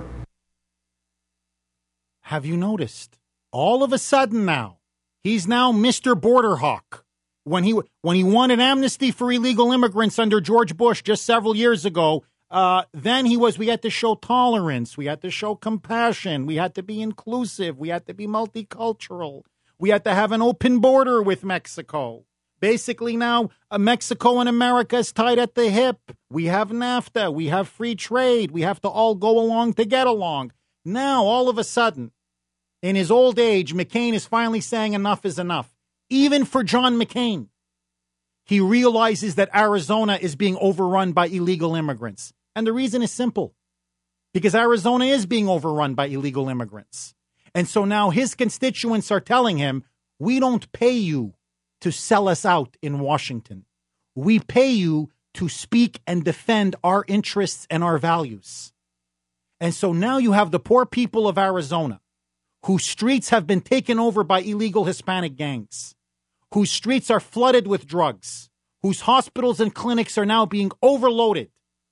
Have you noticed? All of a sudden now, he's now Mister Border Hawk. When he when he wanted amnesty for illegal immigrants under George Bush just several years ago, uh, then he was, we had to show tolerance, we had to show compassion, we had to be inclusive, we had to be multicultural, we had to have an open border with Mexico. Basically now, uh, Mexico and America is tied at the hip. We have NAFTA, we have free trade, we have to all go along to get along. Now, all of a sudden, in his old age, McCain is finally saying enough is enough. Even for John McCain, he realizes that Arizona is being overrun by illegal immigrants. And the reason is simple, because Arizona is being overrun by illegal immigrants. And so now his constituents are telling him, we don't pay you to sell us out in Washington. We pay you to speak and defend our interests and our values. And so now you have the poor people of Arizona, whose streets have been taken over by illegal Hispanic gangs, whose streets are flooded with drugs, whose hospitals and clinics are now being overloaded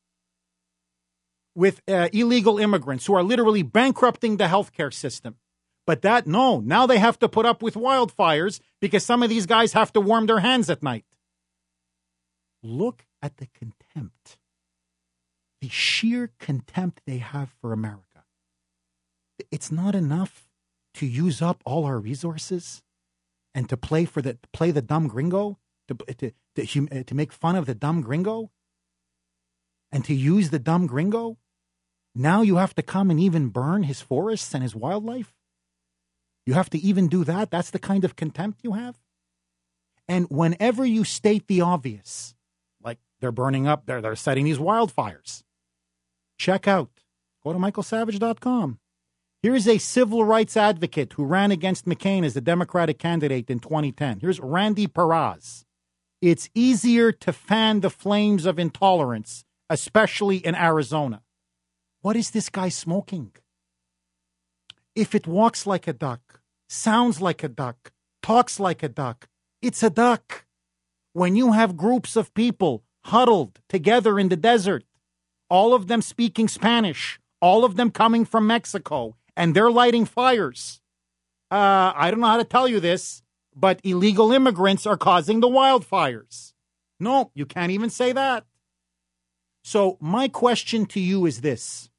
with uh, illegal immigrants who are literally bankrupting the healthcare system. But that, no, now they have to put up with wildfires because some of these guys have to warm their hands at night. Look at the contempt, the sheer contempt they have for America. It's not enough to use up all our resources and to play for the play the dumb gringo, to to to, to make fun of the dumb gringo, and to use the dumb gringo. Now you have to come and even burn his forests and his wildlife. You have to even do that. That's the kind of contempt you have. And whenever you state the obvious, like they're burning up, they're they're setting these wildfires, check out. Go to michael savage dot com. Here's a civil rights advocate who ran against McCain as the Democratic candidate in twenty ten. Here's Randy Peraz. It's easier to fan the flames of intolerance, especially in Arizona. What is this guy smoking? If it walks like a duck, sounds like a duck, talks like a duck, it's a duck. When you have groups of people huddled together in the desert, all of them speaking Spanish, all of them coming from Mexico, and they're lighting fires, uh, I don't know how to tell you this, but illegal immigrants are causing the wildfires. No, you can't even say that. So my question to you is this.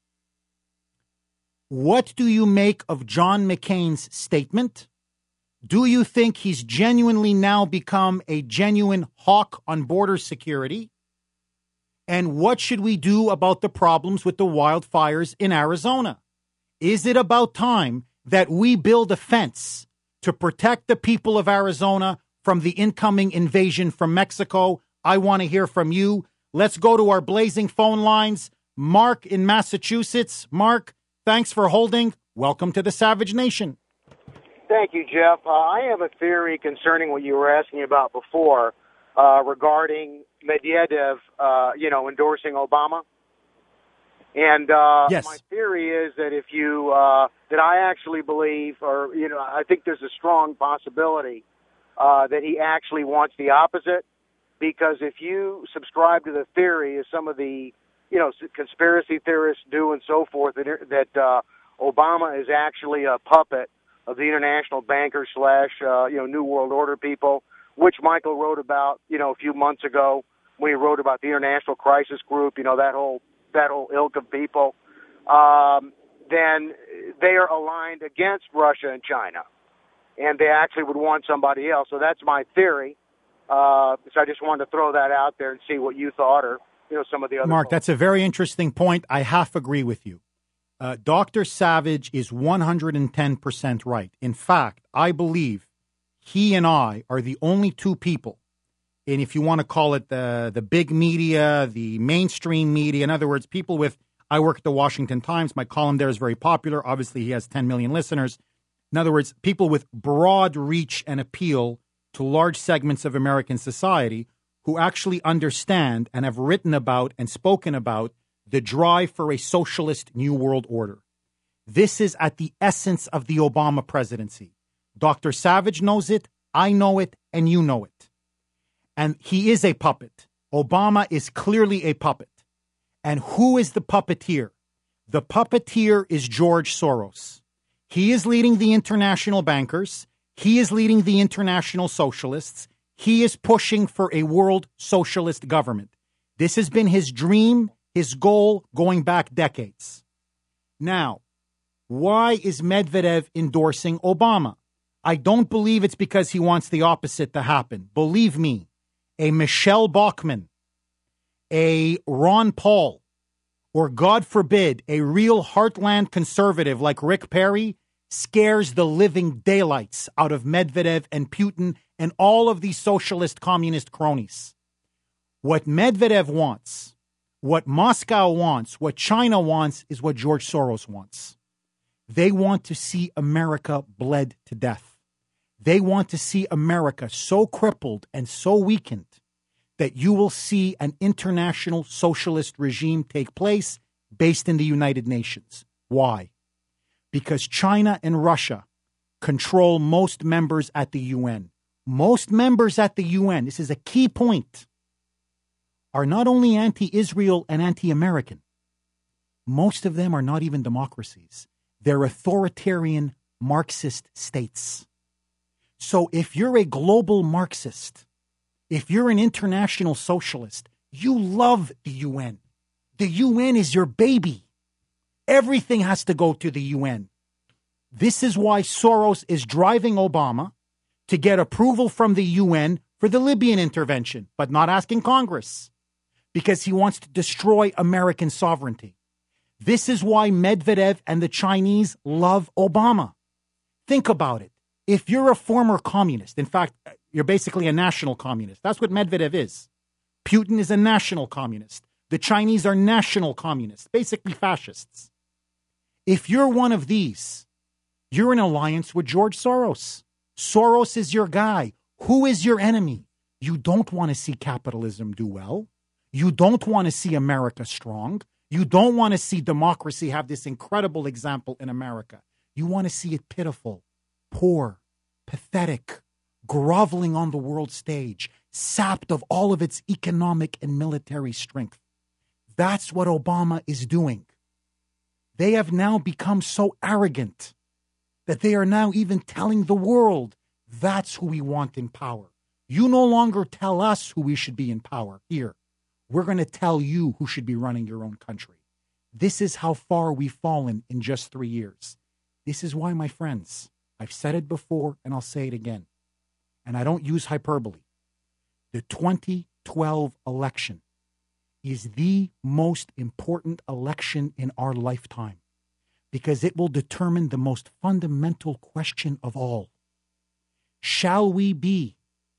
What do you make of John McCain's statement? Do you think he's genuinely now become a genuine hawk on border security? And what should we do about the problems with the wildfires in Arizona? Is it about time that we build a fence to protect the people of Arizona from the incoming invasion from Mexico? I want to hear from you. Let's go to our blazing phone lines. Mark in Massachusetts. Mark, thanks for holding. Welcome to the Savage Nation. Thank you, Jeff. Uh, I have a theory concerning what you were asking about before uh, regarding Medvedev, uh, you know, endorsing Obama. And uh, yes. my theory is that if you, uh, that I actually believe, or, you know, I think there's a strong possibility uh, that he actually wants the opposite. Because if you subscribe to the theory, as some of the, you know, conspiracy theorists do and so forth, that, that uh, Obama is actually a puppet of the international bankers slash, uh, you know, New World Order people, which Michael wrote about, you know, a few months ago when he wrote about the International Crisis Group, you know, that whole that whole ilk of people, um, then they are aligned against Russia and China, and they actually would want somebody else. So that's my theory. Uh, so I just wanted to throw that out there and see what you thought, or, you know, some of the other Mark, folks. That's a very interesting point. I half agree with you. Uh, Doctor Savage is one hundred ten percent right. In fact, I believe he and I are the only two people, and if you want to call it the, the big media, the mainstream media, in other words, people with, I work at the Washington Times, my column there is very popular. Obviously, he has ten million listeners. In other words, people with broad reach and appeal to large segments of American society who actually understand and have written about and spoken about the drive for a socialist new world order. This is at the essence of the Obama presidency. Doctor Savage knows it, I know it, and you know it. And he is a puppet. Obama is clearly a puppet. And who is the puppeteer? The puppeteer is George Soros. He is leading the international bankers. He is leading the international socialists. He is pushing for a world socialist government. This has been his dream, his goal going back decades. Now, why is Medvedev endorsing Obama? I don't believe it's because he wants the opposite to happen. Believe me, a Michelle Bachmann, a Ron Paul, or God forbid, a real heartland conservative like Rick Perry scares the living daylights out of Medvedev and Putin and all of these socialist communist cronies. What Medvedev wants, what Moscow wants, what China wants is what George Soros wants. They want to see America bled to death. They want to see America so crippled and so weakened that you will see an international socialist regime take place based in the United Nations. Why? Because China and Russia control most members at the U N. Most members at the U N, this is a key point, are not only anti-Israel and anti-American. Most of them are not even democracies. They're authoritarian Marxist states. So if you're a global Marxist, if you're an international socialist, you love the U N. The U N is your baby. Everything has to go to the U N. This is why Soros is driving Obama to get approval from the U N for the Libyan intervention, but not asking Congress, because he wants to destroy American sovereignty. This is why Medvedev and the Chinese love Obama. Think about it. If you're a former communist, in fact, you're basically a national communist. That's what Medvedev is. Putin is a national communist. The Chinese are national communists, basically fascists. If you're one of these, you're in alliance with George Soros. Soros is your guy. Who is your enemy? You don't want to see capitalism do well. You don't want to see America strong. You don't want to see democracy have this incredible example in America. You want to see it pitiful, poor, pathetic, groveling on the world stage, sapped of all of its economic and military strength. That's what Obama is doing. They have now become so arrogant that they are now even telling the world that's who we want in power. You no longer tell us who we should be in power here. We're going to tell you who should be running your own country. This is how far we've fallen in just three years. This is why, my friends, I've said it before and I'll say it again, and I don't use hyperbole. The twenty twelve election is the most important election in our lifetime because it will determine the most fundamental question of all. Shall we be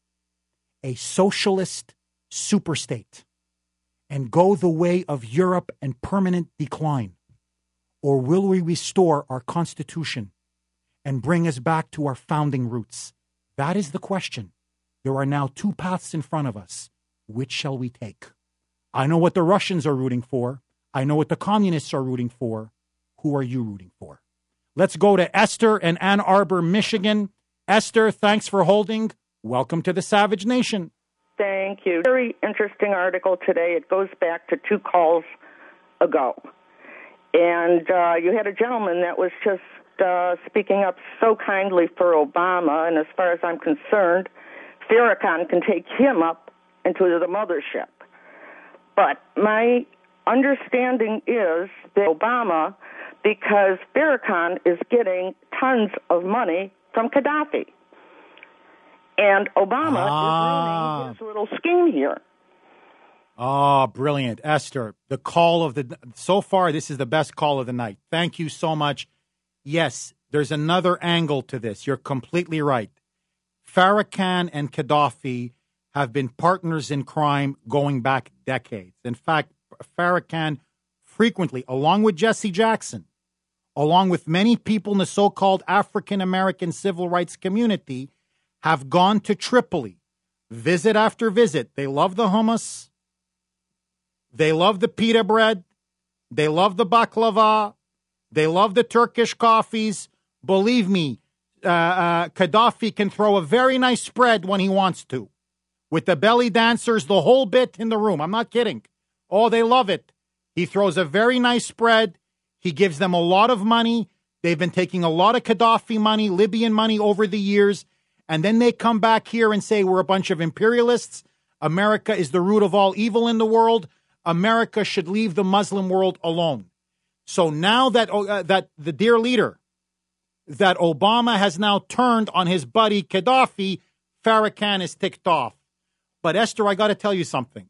a socialist superstate and go the way of Europe and permanent decline? Or will we restore our Constitution and bring us back to our founding roots? That is the question. There are now two paths in front of us. Which shall we take? I know what the Russians are rooting for. I know what the communists are rooting for. Who are you rooting for? Let's go to Esther in Ann Arbor, Michigan. Esther, thanks for holding. Welcome to the Savage Nation. Thank you. Very interesting article today. It goes back to two calls ago. And uh, you had a gentleman that was just uh, speaking up so kindly for Obama. And as far as I'm concerned, Farrakhan can take him up into the mothership. But my understanding is that Obama, because Farrakhan is getting tons of money from Gaddafi. And Obama ah. is running his little scheme here. Oh, brilliant. Esther, the call of the, so far, this is the best call of the night. Thank you so much. Yes, there's another angle to this. You're completely right. Farrakhan and Gaddafi have been partners in crime going back decades. In fact, Farrakhan frequently, along with Jesse Jackson, along with many people in the so-called African-American civil rights community, have gone to Tripoli, visit after visit. They love the hummus. They love the pita bread. They love the baklava. They love the Turkish coffees. Believe me, uh, uh, Gaddafi can throw a very nice spread when he wants to. With the belly dancers, the whole bit in the room. I'm not kidding. Oh, they love it. He throws a very nice spread. He gives them a lot of money. They've been taking a lot of Gaddafi money, Libyan money over the years. And then they come back here and say, we're a bunch of imperialists. America is the root of all evil in the world. America should leave the Muslim world alone. So now that uh, that the dear leader, that Obama has now turned on his buddy Gaddafi, Farrakhan is ticked off. But Esther, I got to tell you something.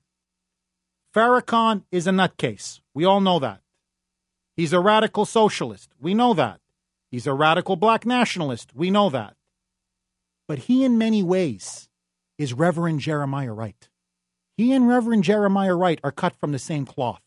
Farrakhan is a nutcase. We all know that. He's a radical socialist. We know that. He's a radical black nationalist. We know that. But he, in many ways, is Reverend Jeremiah Wright. He and Reverend Jeremiah Wright are cut from the same cloth.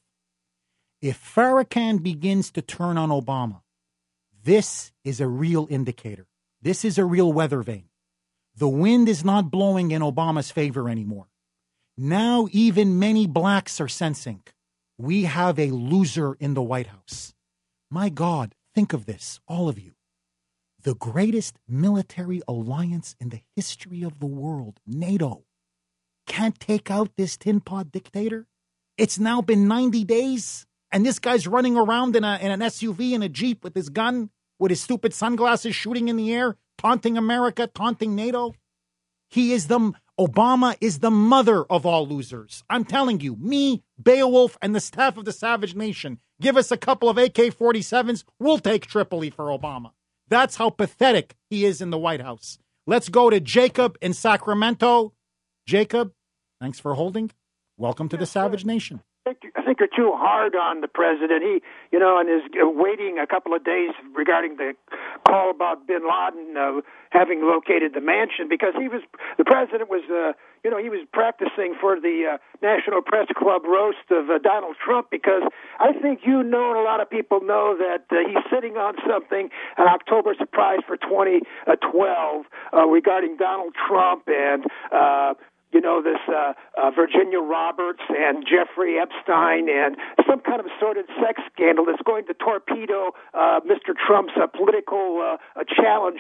If Farrakhan begins to turn on Obama, this is a real indicator. This is a real weather vane. The wind is not blowing in Obama's favor anymore. Now even many blacks are sensing we have a loser in the White House. My God, think of this, all of you. The greatest military alliance in the history of the world, NATO, can't take out this tin pot dictator? It's now been ninety days, and this guy's running around in, a, in an S U V and a Jeep with his gun, with his stupid sunglasses shooting in the air, taunting America, taunting NATO. He is the, Obama is the mother of all losers. I'm telling you, me, Beowulf, and the staff of the Savage Nation, give us a couple of A K forty-sevens, we'll take Tripoli for Obama. That's how pathetic he is in the White House. Let's go to Jacob in Sacramento. Jacob, thanks for holding. Welcome to the Savage Nation. I think, I think you're too hard on the president. He, you know, and is waiting a couple of days regarding the call about bin Laden uh, having located the mansion, because he was, the president was, uh, you know, he was practicing for the uh, National Press Club roast of uh, Donald Trump, because I think you know and a lot of people know that uh, he's sitting on something, an October surprise for twenty twelve uh, regarding Donald Trump and, uh, you know, this uh, uh, Virginia Roberts and Jeffrey Epstein and some kind of sordid sex scandal that's going to torpedo uh, Mister Trump's uh, political uh, challenge.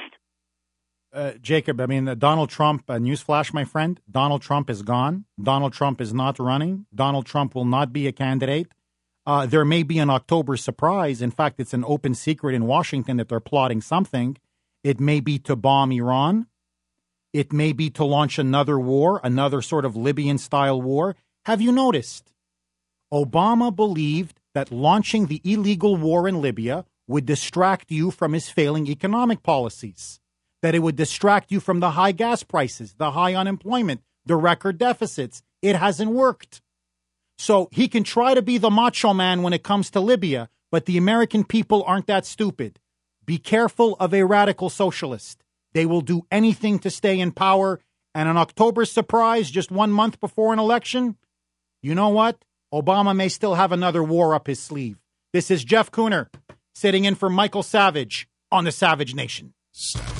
Uh, Jacob, I mean, uh, Donald Trump, uh, newsflash, my friend, Donald Trump is gone. Donald Trump is not running. Donald Trump will not be a candidate. Uh, there may be an October surprise. In fact, it's an open secret in Washington that they're plotting something. It may be to bomb Iran. It may be to launch another war, another sort of Libyan-style war. Have you noticed? Obama believed that launching the illegal war in Libya would distract you from his failing economic policies, that it would distract you from the high gas prices, the high unemployment, the record deficits. It hasn't worked. So he can try to be the macho man when it comes to Libya, but the American people aren't that stupid. Be careful of a radical socialist. They will do anything to stay in power. And an October surprise just one month before an election, you know what? Obama may still have another war up his sleeve. This is Jeff Kuhner, sitting in for Michael Savage on the Savage Nation. Savage.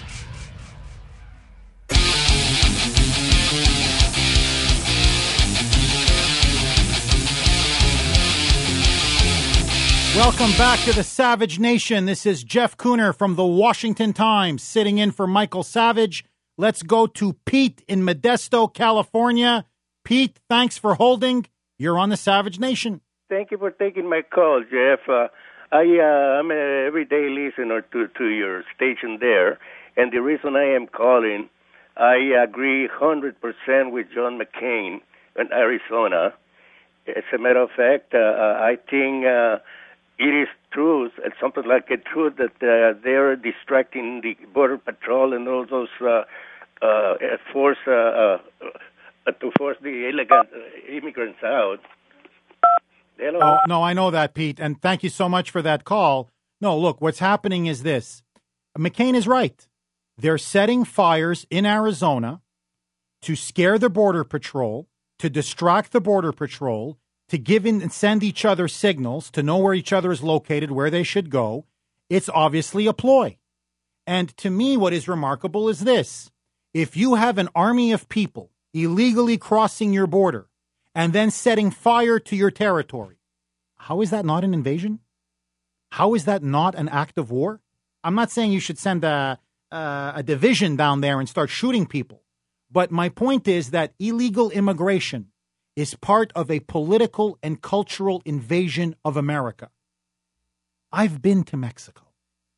Welcome back to the Savage Nation. This is Jeff Kuhner from the Washington Times, sitting in for Michael Savage. Let's go to Pete in Modesto, California. Pete, thanks for holding. You're on the Savage Nation. Thank you for taking my call, Jeff. Uh, I, uh, I'm an everyday listener to, to your station there, and the reason I am calling, I agree one hundred percent with John McCain in Arizona. As a matter of fact, uh, I think uh, it is true, it's something like a truth, that uh, they're distracting the Border Patrol and all those uh, uh, force uh, uh, to force the illegal immigrants out. Hello? Oh, no, I know that, Pete, and thank you so much for that call. No, look, what's happening is this. McCain is right. They're setting fires in Arizona to scare the Border Patrol, to distract the Border Patrol, to give in and send each other signals, to know where each other is located, where they should go. It's obviously a ploy. And to me, what is remarkable is this. If you have an army of people illegally crossing your border and then setting fire to your territory, how is that not an invasion? How is that not an act of war? I'm not saying you should send a, a, a division down there and start shooting people. But my point is that illegal immigration is part of a political and cultural invasion of America. I've been to Mexico.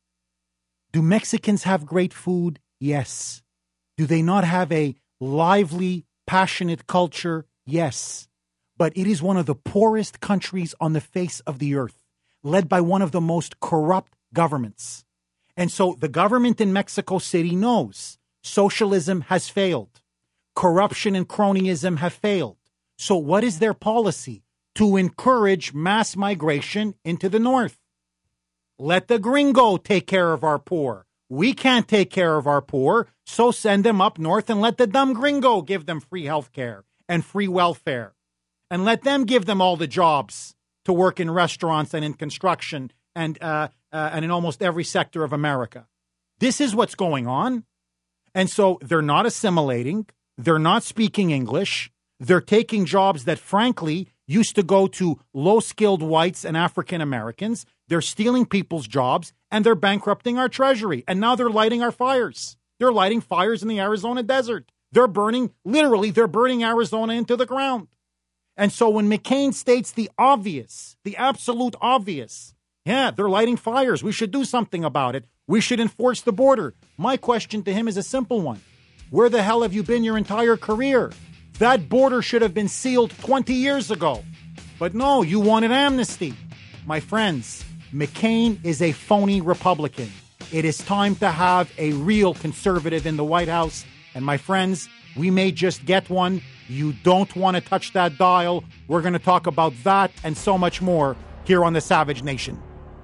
Do Mexicans have great food? Yes. Do they not have a lively, passionate culture? Yes. But it is one of the poorest countries on the face of the earth, led by one of the most corrupt governments. And so the government in Mexico City knows socialism has failed. Corruption and cronyism have failed. So what is their policy? To encourage mass migration into the north. Let the gringo take care of our poor. We can't take care of our poor, so send them up north and let the dumb gringo give them free health care and free welfare. And let them give them all the jobs to work in restaurants and in construction and, uh, uh, and in almost every sector of America. This is what's going on. And so they're not assimilating. They're not speaking English. They're taking jobs that, frankly, used to go to low-skilled whites and African Americans. They're stealing people's jobs, and they're bankrupting our treasury. And now they're lighting our fires. They're lighting fires in the Arizona desert. They're burning, literally, they're burning Arizona into the ground. And so when McCain states the obvious, the absolute obvious, yeah, they're lighting fires. We should do something about it. We should enforce the border. My question to him is a simple one. Where the hell have you been your entire career? That border should have been sealed twenty years ago. But no, you wanted amnesty. My friends, McCain is a phony Republican. It is time to have a real conservative in the White House. And my friends, we may just get one. You don't want to touch that dial. We're going to talk about that and so much more here on the Savage Nation.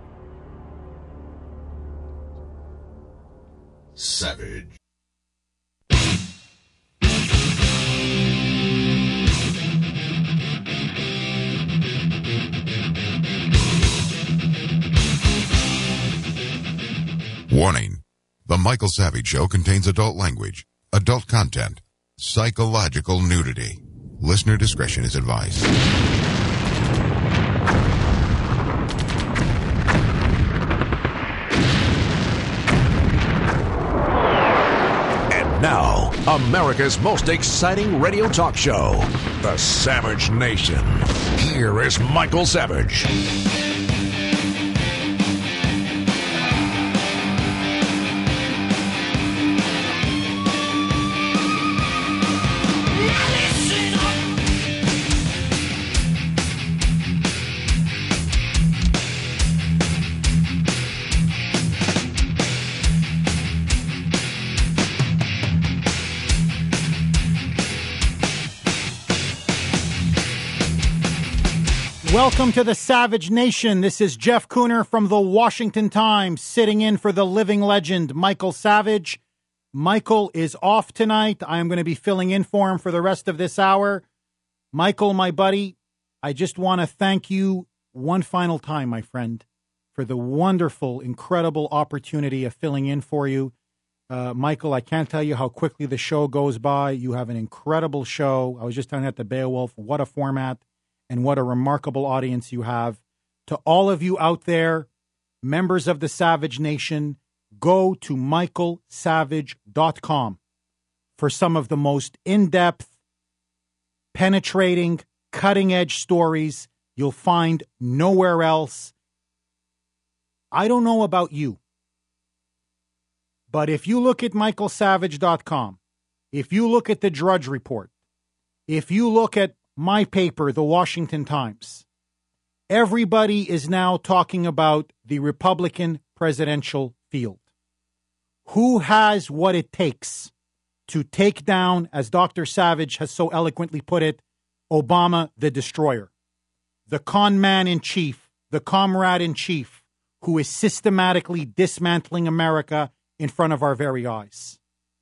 Savage. Warning. The Michael Savage Show contains adult language, adult content, psychological nudity. Listener discretion is advised. And now, America's most exciting radio talk show, The Savage Nation. Here is Michael Savage. Welcome to the Savage Nation. This is Jeff Cooner from the Washington Times, sitting in for the living legend, Michael Savage. Michael is off tonight. I am going to be filling in for him for the rest of this hour. Michael, my buddy, I just want to thank you one final time, my friend, for the wonderful, incredible opportunity of filling in for you. Uh, Michael, I can't tell you how quickly the show goes by. You have an incredible show. I was just telling that to Beowulf. What a format and what a remarkable audience you have. To all of you out there, members of the Savage Nation, go to michael savage dot com for some of the most in-depth, penetrating, cutting-edge stories you'll find nowhere else. I don't know about you, but if you look at michael savage dot com, if you look at the Drudge Report, if you look at my paper, The Washington Times, everybody is now talking about the Republican presidential field. Who has what it takes to take down, as Doctor Savage has so eloquently put it, Obama the destroyer, the con man in chief, the comrade in chief, who is systematically dismantling America in front of our very eyes.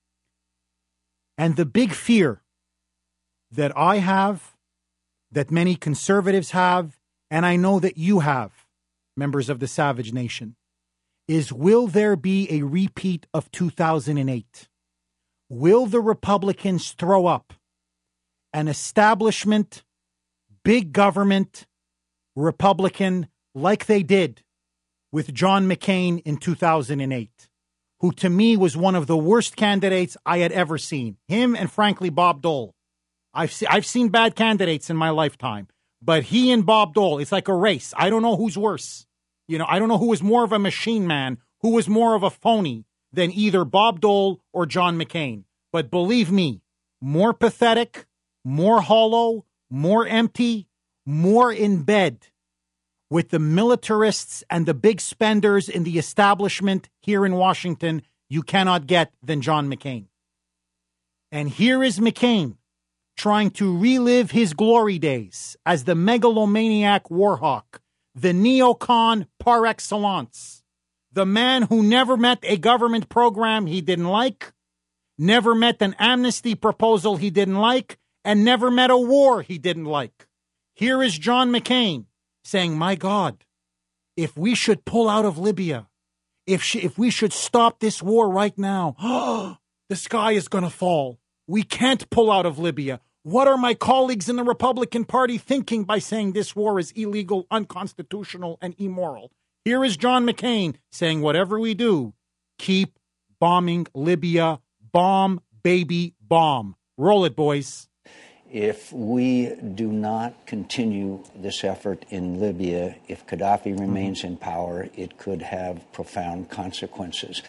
And the big fear that I have, that many conservatives have, and I know that you have, members of the Savage Nation, is will there be a repeat of two thousand eight? Will the Republicans throw up an establishment, big government Republican like they did with John McCain in two thousand eight, who to me was one of the worst candidates I had ever seen. Him and, frankly, Bob Dole. I've, se- I've seen bad candidates in my lifetime, but he and Bob Dole, it's like a race. I don't know who's worse. You know, I don't know who was more of a machine man, who was more of a phony than either Bob Dole or John McCain. But believe me, more pathetic, more hollow, more empty, more in bed with the militarists and the big spenders in the establishment here in Washington you cannot get than John McCain. And here is McCain trying to relive his glory days as the megalomaniac warhawk, the neocon par excellence, the man who never met a government program he didn't like, never met an amnesty proposal he didn't like, and never met a war he didn't like. Here is John McCain saying, my God, if we should pull out of Libya, if sh- if we should stop this war right now, the sky is going to fall. We can't pull out of Libya. What are my colleagues in the Republican Party thinking by saying this war is illegal, unconstitutional, and immoral? Here is John McCain saying, whatever we do, keep bombing Libya. Bomb, baby, bomb. Roll it, boys. If we do not continue this effort in Libya, if Gaddafi remains mm-hmm. in power, it could have profound consequences.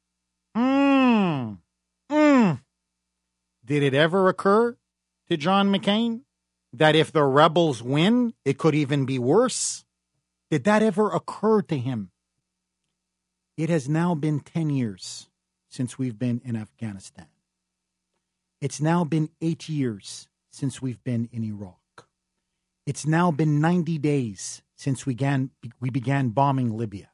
Mm. Mm. Did it ever occur to John McCain that if the rebels win, it could even be worse? Did that ever occur to him? It has now been ten years since we've been in Afghanistan. It's now been eight years since we've been in Iraq. It's now been ninety days since we began, we began bombing Libya.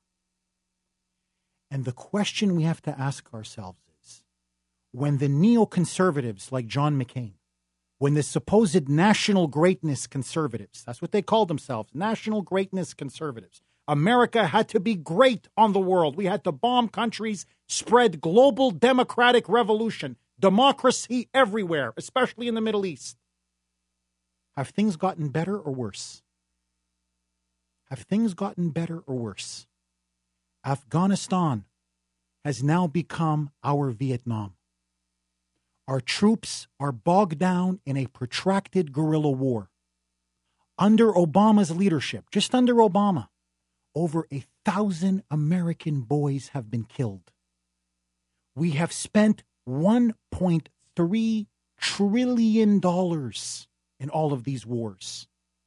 And the question we have to ask ourselves is, when the neoconservatives like John McCain, when the supposed national greatness conservatives, that's what they call themselves, national greatness conservatives, America had to be great on the world. We had to bomb countries, spread global democratic revolution, democracy everywhere, especially in the Middle East. Have things gotten better or worse? Have things gotten better or worse? Afghanistan has now become our Vietnam. Our troops are bogged down in a protracted guerrilla war. Under Obama's leadership, just under Obama, over a thousand American boys have been killed. We have spent one point three trillion dollars in all of these wars.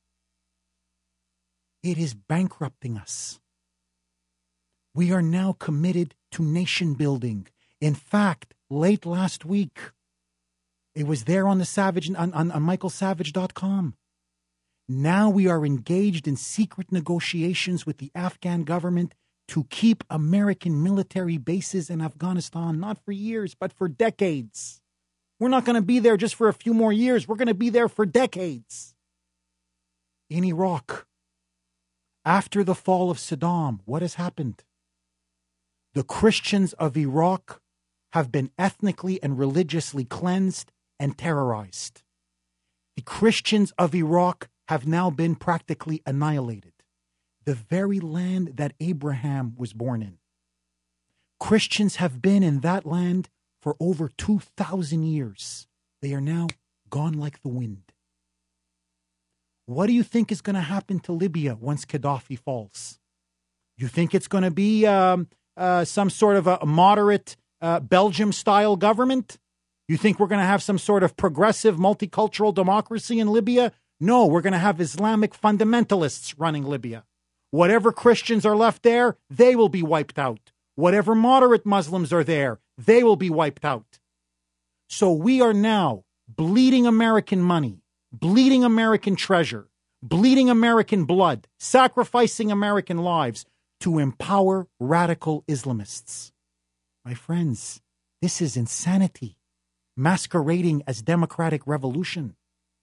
It is bankrupting us. We are now committed to nation building. In fact, late last week, it was there on the Savage on, on, on michael savage dot com. Now we are engaged in secret negotiations with the Afghan government to keep American military bases in Afghanistan, not for years, but for decades. We're not going to be there just for a few more years. We're going to be there for decades. In Iraq, after the fall of Saddam, what has happened? The Christians of Iraq have been ethnically and religiously cleansed and terrorized. The Christians of Iraq have now been practically annihilated. The very land that Abraham was born in. Christians have been in that land for over two thousand years. They are now gone like the wind. What do you think is going to happen to Libya once Gaddafi falls? You think it's going to be um, uh, some sort of a, a moderate uh, Belgium-style government? You think we're going to have some sort of progressive multicultural democracy in Libya? No, we're going to have Islamic fundamentalists running Libya. Whatever Christians are left there, they will be wiped out. Whatever moderate Muslims are there, they will be wiped out. So we are now bleeding American money, bleeding American treasure, bleeding American blood, sacrificing American lives to empower radical Islamists. My friends, this is insanity, masquerading as democratic revolution.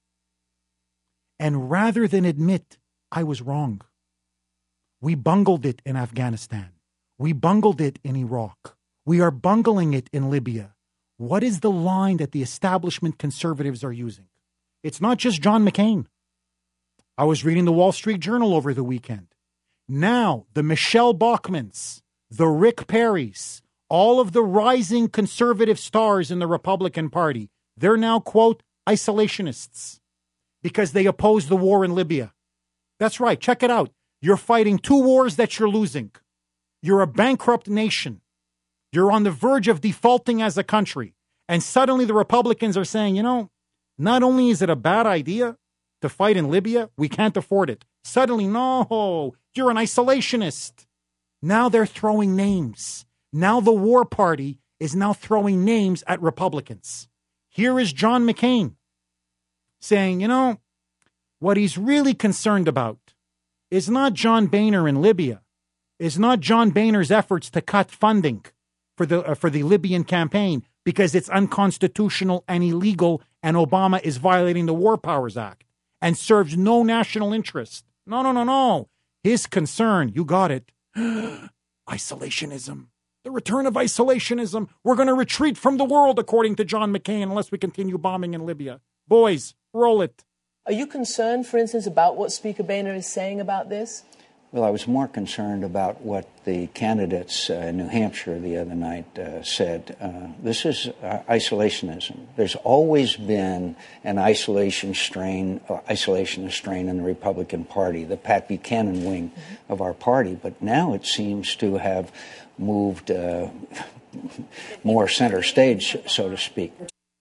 And rather than admit I was wrong, we bungled it in Afghanistan. We bungled it in Iraq. We are bungling it in Libya. What is the line that the establishment conservatives are using? It's not just John McCain. I was reading the Wall Street Journal over the weekend. Now, the Michelle Bachmans, the Rick Perrys, all of the rising conservative stars in the Republican Party, they're now, quote, isolationists because they oppose the war in Libya. That's right. Check it out. You're fighting two wars that you're losing. You're a bankrupt nation. You're on the verge of defaulting as a country. And suddenly the Republicans are saying, you know, not only is it a bad idea to fight in Libya, we can't afford it. Suddenly, no, you're an isolationist. Now they're throwing names. Now the war party is now throwing names at Republicans. Here is John McCain saying, you know, what he's really concerned about is not John Boehner in Libya, is not John Boehner's efforts to cut funding for the uh, for the Libyan campaign because it's unconstitutional and illegal and Obama is violating the War Powers Act and serves no national interest. No, no, no, no. His concern, you got it, isolationism. The return of isolationism. We're going to retreat from the world, according to John McCain, unless we continue bombing in Libya. Boys, roll it. Are you concerned, for instance, about what Speaker Boehner is saying about this? Well, I was more concerned about what the candidates uh, in New Hampshire the other night uh, said. Uh, this is uh, isolationism. There's always been an isolation strain, uh, isolationist strain in the Republican Party, the Pat Buchanan wing mm-hmm. of our party. But now it seems to have moved uh, more center stage, so to speak.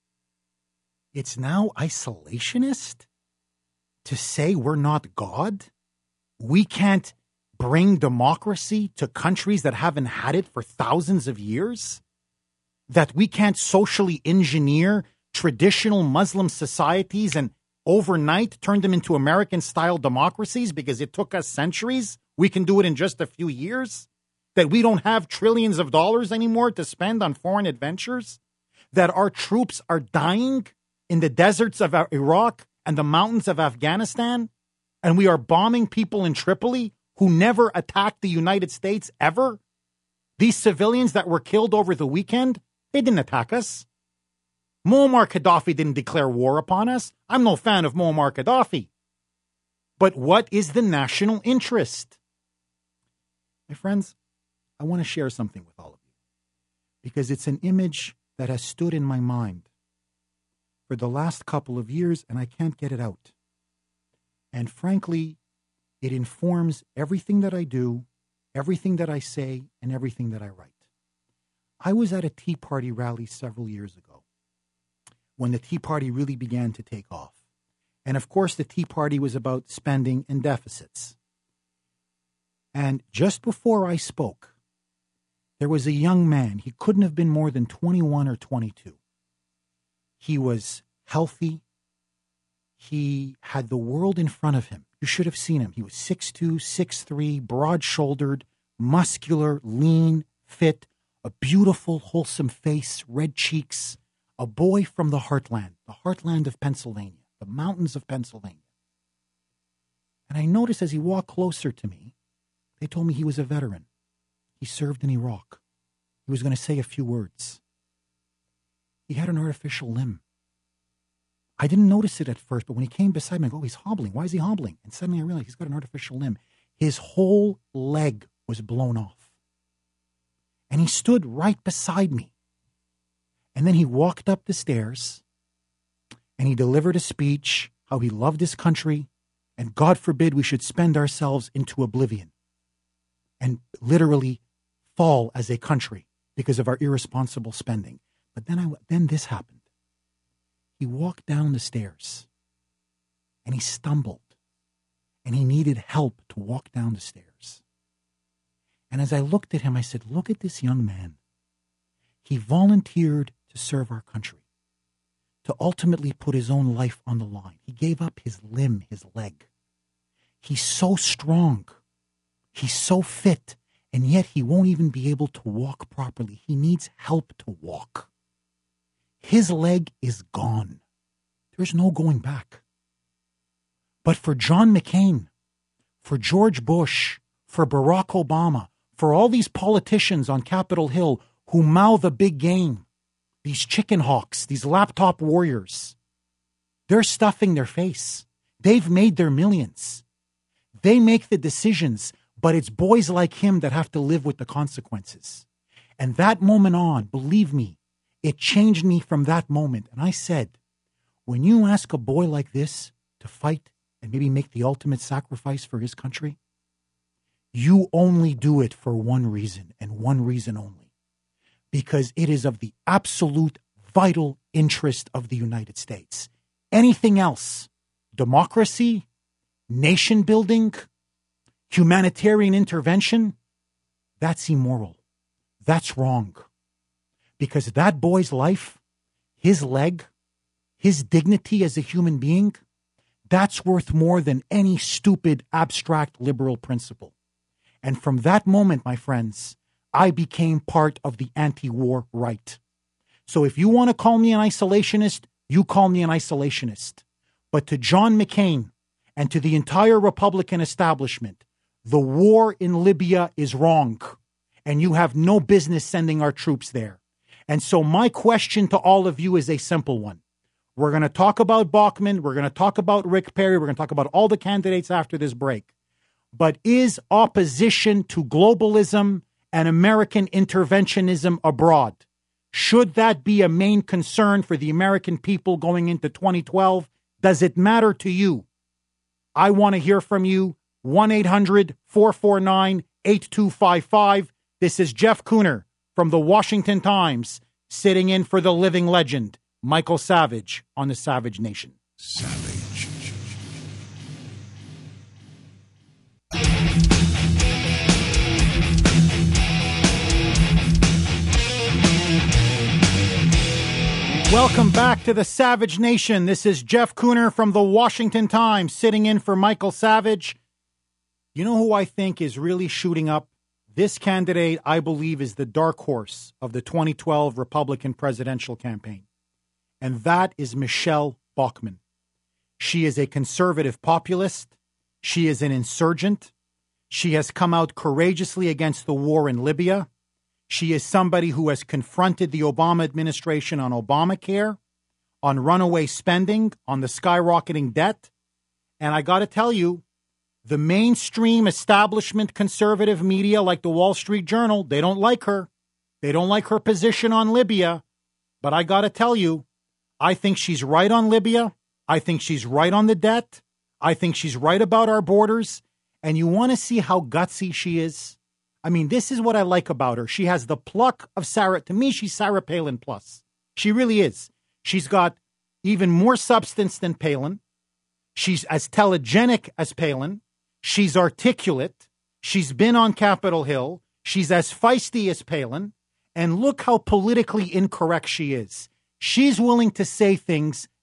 It's now isolationist? To say we're not God? We can't bring democracy to countries that haven't had it for thousands of years? That we can't socially engineer traditional Muslim societies and overnight turn them into American-style democracies because it took us centuries? We can do it in just a few years? That we don't have trillions of dollars anymore to spend on foreign adventures? That our troops are dying in the deserts of Iraq and the mountains of Afghanistan? And we are bombing people in Tripoli who never attacked the United States ever? These civilians that were killed over the weekend, they didn't attack us. Muammar Gaddafi didn't declare war upon us. I'm no fan of Muammar Gaddafi. But what is the national interest? My friends, I want to share something with all of you because it's an image that has stood in my mind for the last couple of years and I can't get it out. And frankly, it informs everything that I do, everything that I say, and everything that I write. I was at a Tea Party rally several years ago when the Tea Party really began to take off. And of course, the Tea Party was about spending and deficits. And just before I spoke, there was a young man. He couldn't have been more than twenty-one or twenty-two. He was healthy. He had the world in front of him. You should have seen him. He was six two, six three, broad-shouldered, muscular, lean, fit, a beautiful, wholesome face, red cheeks, a boy from the heartland, the heartland of Pennsylvania, the mountains of Pennsylvania. And I noticed as he walked closer to me, they told me he was a veteran. He served in Iraq. He was going to say a few words. He had an artificial limb. I didn't notice it at first, but when he came beside me, I go, oh, he's hobbling. Why is he hobbling? And suddenly I realized he's got an artificial limb. His whole leg was blown off. And he stood right beside me. And then he walked up the stairs and he delivered a speech, how he loved his country, and God forbid we should spend ourselves into oblivion and literally fall as a country because of our irresponsible spending. But then I, then this happened. He walked down the stairs and he stumbled and he needed help to walk down the stairs. And as I looked at him, I said, look at this young man. He volunteered to serve our country, to ultimately put his own life on the line. He gave up his limb, his leg. He's so strong. He's so fit, and yet he won't even be able to walk properly. He needs help to walk. His leg is gone. There's no going back. But for John McCain, for George Bush, for Barack Obama, for all these politicians on Capitol Hill who mouth a big game, these chicken hawks, these laptop warriors, they're stuffing their face. They've made their millions. They make the decisions, but it's boys like him that have to live with the consequences. And that moment on, believe me, it changed me from that moment. And I said, when you ask a boy like this to fight and maybe make the ultimate sacrifice for his country, you only do it for one reason and one reason only. Because it is of the absolute vital interest of the United States. Anything else, democracy, nation building, humanitarian intervention, that's immoral. That's wrong. Because that boy's life, his leg, his dignity as a human being, that's worth more than any stupid, abstract liberal principle. And from that moment, my friends, I became part of the anti-war right. So if you want to call me an isolationist, you call me an isolationist. But to John McCain and to the entire Republican establishment, the war in Libya is wrong. And you have no business sending our troops there. And so my question to all of you is a simple one. We're going to talk about Bachmann. We're going to talk about Rick Perry. We're going to talk about all the candidates after this break. But is opposition to globalism and American interventionism abroad, should that be a main concern for the American people going into twenty twelve? Does it matter to you? I want to hear from you. one eight hundred four four nine eight two five five. This is Jeff Kuhner from the Washington Times, sitting in for the living legend, Michael Savage, on the Savage Nation. Savage. Welcome back to the Savage Nation. This is Jeff Kuhner from the Washington Times, sitting in for Michael Savage. You know who I think is really shooting up? This candidate, I believe, is the dark horse of the twenty twelve Republican presidential campaign. And that is Michelle Bachmann. She is a conservative populist. She is an insurgent. She has come out courageously against the war in Libya. She is somebody who has confronted the Obama administration on Obamacare, on runaway spending, on the skyrocketing debt. And I got to tell you, the mainstream establishment conservative media like the Wall Street Journal, they don't like her. They don't like her position on Libya. But I got to tell you, I think she's right on Libya. I think she's right on the debt. I think she's right about our borders. And you want to see how gutsy she is? I mean, this is what I like about her. She has the pluck of Sarah. To me, she's Sarah Palin plus. She really is. She's got even more substance than Palin. She's as telegenic as Palin. She's articulate. She's been on Capitol Hill. She's as feisty as Palin. And look how politically incorrect she is. She's willing to say things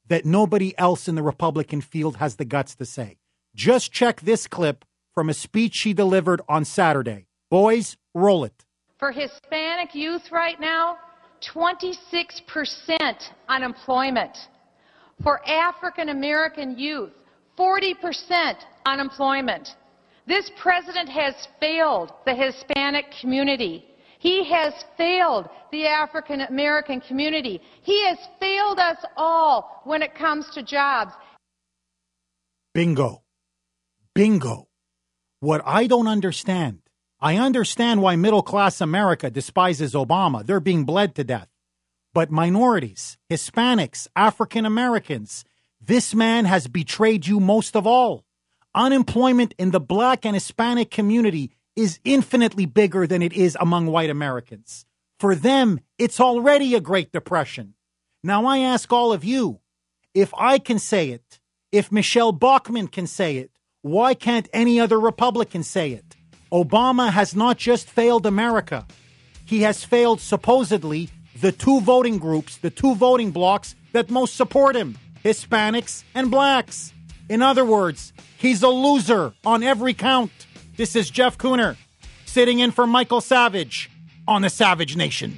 that nobody else in the Republican field has the guts to say. Just check this clip from a speech she delivered on Saturday. Boys, roll it. For Hispanic youth right now, twenty-six percent unemployment. For African American youth, forty percent unemployment. This president has failed the Hispanic community. He has failed the African American community. He has failed us all when it comes to jobs. Bingo. Bingo. What I don't understand, I understand why middle-class America despises Obama. They're being bled to death. But minorities, Hispanics, African Americans, this man has betrayed you most of all. Unemployment in the black and Hispanic community is infinitely bigger than it is among white Americans. For them, it's already a Great Depression. Now I ask all of you, if I can say it, if Michelle Bachmann can say it, why can't any other Republican say it? Obama has not just failed America. He has failed, supposedly, the two voting groups, the two voting blocs that most support him, Hispanics and blacks. In other words, he's a loser on every count. This is Jeff Kuhner, sitting in for Michael Savage on the Savage Nation.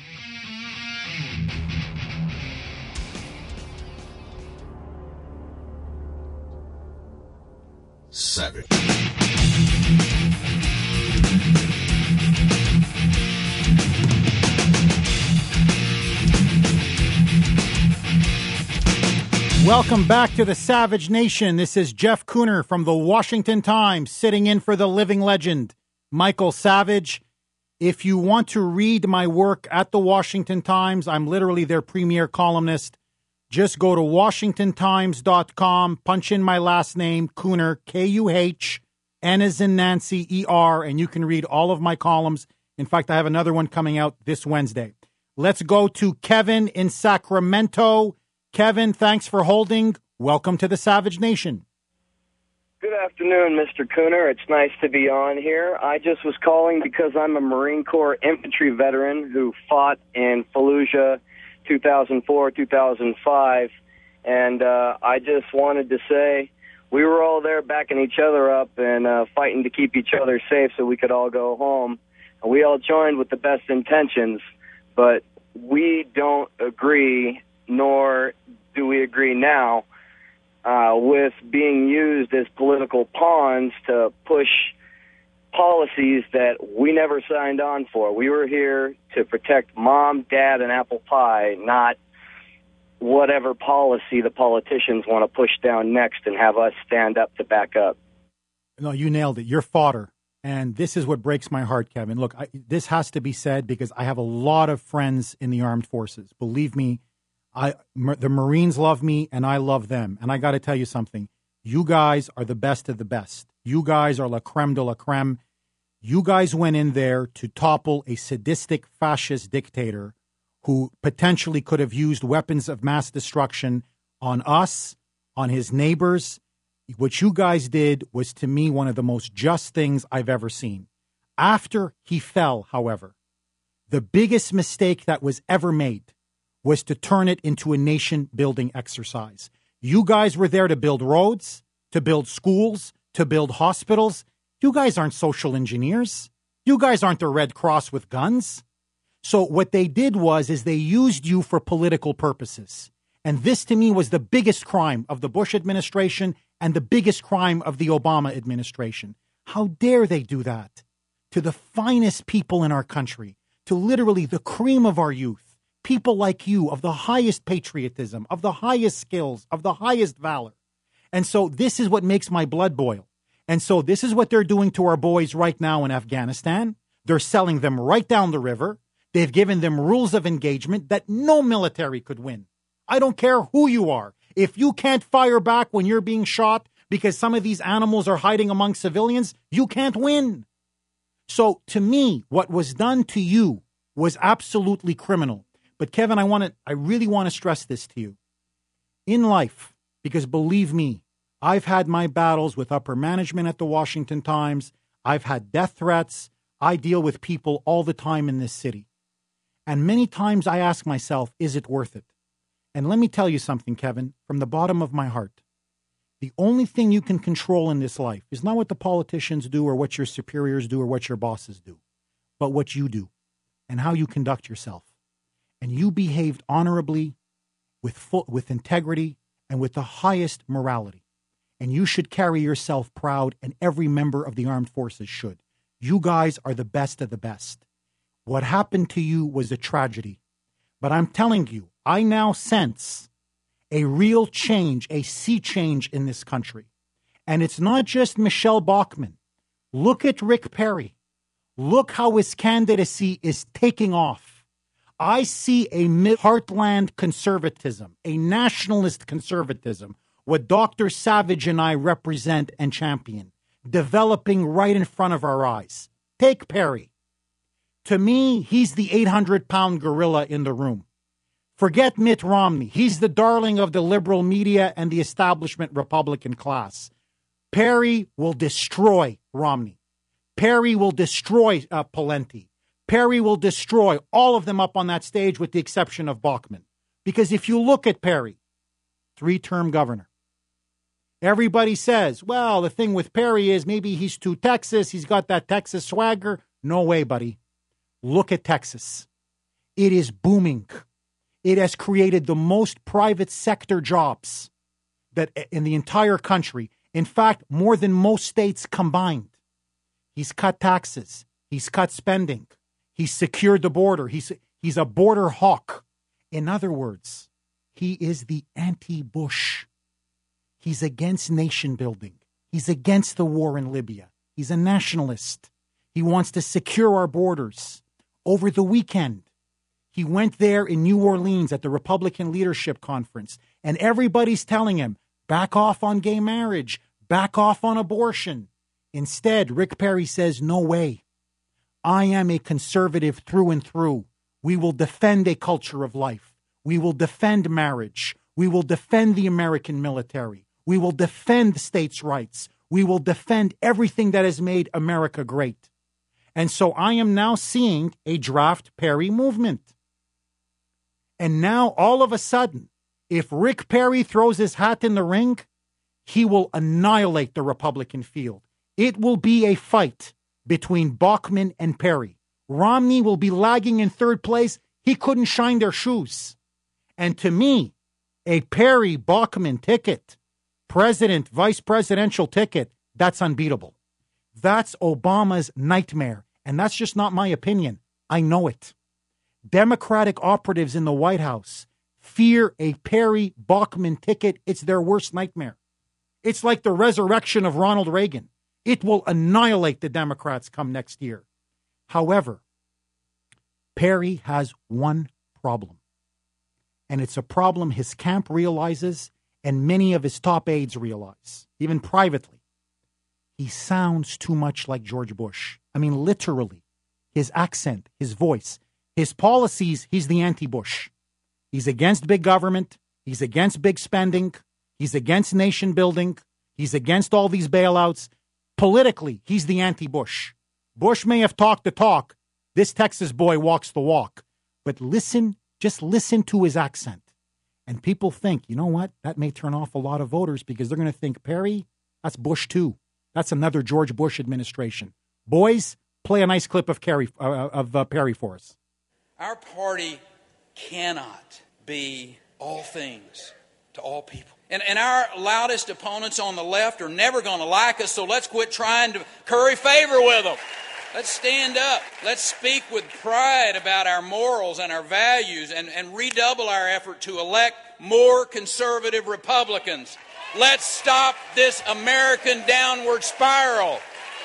Savage. Welcome back to the Savage Nation. This is Jeff Kuhner from the Washington Times, sitting in for the living legend, Michael Savage. If you want to read my work at the Washington Times, I'm literally their premier columnist. Just go to washington times dot com, punch in my last name, Kuhner, K U H, N as in Nancy, E R, and you can read all of my columns. In fact, I have another one coming out this Wednesday. Let's go to Kevin in Sacramento. Kevin, thanks for holding. Welcome to the Savage Nation. Good afternoon, Mister Kuhner. It's nice to be on here. I just was calling because I'm a Marine Corps infantry veteran who fought in Fallujah two thousand four, two thousand five, and uh, I just wanted to say we were all there backing each other up and uh, fighting to keep each other safe so we could all go home. And we all joined with the best intentions, but we don't agree, nor do we agree now, uh, with being used as political pawns to push policies that we never signed on for. We were here to protect mom, dad, and apple pie, not whatever policy the politicians want to push down next and have us stand up to back up. No, you nailed it. You're fodder. And this is what breaks my heart, Kevin. Look, I, this has to be said because I have a lot of friends in the armed forces. Believe me, I, the Marines love me and I love them. And I got to tell you something. You guys are the best of the best. You guys are la creme de la creme. You guys went in there to topple a sadistic fascist dictator who potentially could have used weapons of mass destruction on us, on his neighbors. What you guys did was, to me, one of the most just things I've ever seen. After he fell, however, the biggest mistake that was ever made was to turn it into a nation-building exercise. You guys were there to build roads, to build schools, to build hospitals. You guys aren't social engineers. You guys aren't the Red Cross with guns. So what they did was is they used you for political purposes. And this, to me, was the biggest crime of the Bush administration and the biggest crime of the Obama administration. How dare they do that to the finest people in our country, to literally the cream of our youth, people like you of the highest patriotism, of the highest skills, of the highest valor. And so this is what makes my blood boil. And so this is what they're doing to our boys right now in Afghanistan. They're selling them right down the river. They've given them rules of engagement that no military could win. I don't care who you are. If you can't fire back when you're being shot because some of these animals are hiding among civilians, you can't win. So to me, what was done to you was absolutely criminal. But Kevin, I want to, I really want to stress this to you. In life, because believe me, I've had my battles with upper management at the Washington Times. I've had death threats. I deal with people all the time in this city. And many times I ask myself, is it worth it? And let me tell you something, Kevin, from the bottom of my heart. The only thing you can control in this life is not what the politicians do or what your superiors do or what your bosses do, but what you do and how you conduct yourself. And you behaved honorably, with full, with integrity, and with the highest morality. And you should carry yourself proud, and every member of the armed forces should. You guys are the best of the best. What happened to you was a tragedy. But I'm telling you, I now sense a real change, a sea change in this country. And it's not just Michelle Bachmann. Look at Rick Perry. Look how his candidacy is taking off. I see a heartland conservatism, a nationalist conservatism, what Doctor Savage and I represent and champion, developing right in front of our eyes. Take Perry. To me, he's the eight hundred pound gorilla in the room. Forget Mitt Romney. He's the darling of the liberal media and the establishment Republican class. Perry will destroy Romney. Perry will destroy uh, Pawlenty. Perry will destroy all of them up on that stage with the exception of Bachmann. Because if you look at Perry, three-term governor, everybody says, well, the thing with Perry is maybe he's too Texas. He's got that Texas swagger. No way, buddy. Look at Texas. It is booming. It has created the most private sector jobs that in the entire country. In fact, more than most states combined. He's cut taxes. He's cut spending. He's secured the border. He's, he's a border hawk. In other words, he is the anti-Bush. He's against nation building. He's against the war in Libya. He's a nationalist. He wants to secure our borders. Over the weekend, he went there in New Orleans at the Republican Leadership Conference, and everybody's telling him, back off on gay marriage, back off on abortion. Instead, Rick Perry says, no way. I am a conservative through and through. We will defend a culture of life. We will defend marriage. We will defend the American military. We will defend states' rights. We will defend everything that has made America great. And so I am now seeing a draft Perry movement. And now, all of a sudden, if Rick Perry throws his hat in the ring, he will annihilate the Republican field. It will be a fight between Bachmann and Perry. Romney will be lagging in third place. He couldn't shine their shoes. And to me, a Perry-Bachmann ticket, president, vice presidential ticket, that's unbeatable. That's Obama's nightmare. And that's just not my opinion. I know it. Democratic operatives in the White House fear a Perry-Bachmann ticket. It's their worst nightmare. It's like the resurrection of Ronald Reagan. It will annihilate the Democrats come next year. However, Perry has one problem. And it's a problem his camp realizes and many of his top aides realize, even privately. He sounds too much like George Bush. I mean, literally. His accent, his voice, his policies, he's the anti-Bush. He's against big government. He's against big spending. He's against nation building. He's against all these bailouts. Politically, he's the anti-Bush. Bush may have talked the talk. This Texas boy walks the walk. But listen, just listen to his accent. And people think, you know what? That may turn off a lot of voters because they're going to think, Perry, that's Bush too. That's another George Bush administration. Boys, play a nice clip of, Kerry, uh, of uh, Perry for us. Our party cannot be all things to all people. And, and our loudest opponents on the left are never going to like us, so let's quit trying to curry favor with them. Let's stand up. Let's speak with pride about our morals and our values and, and redouble our effort to elect more conservative Republicans. Let's stop this American downward spiral.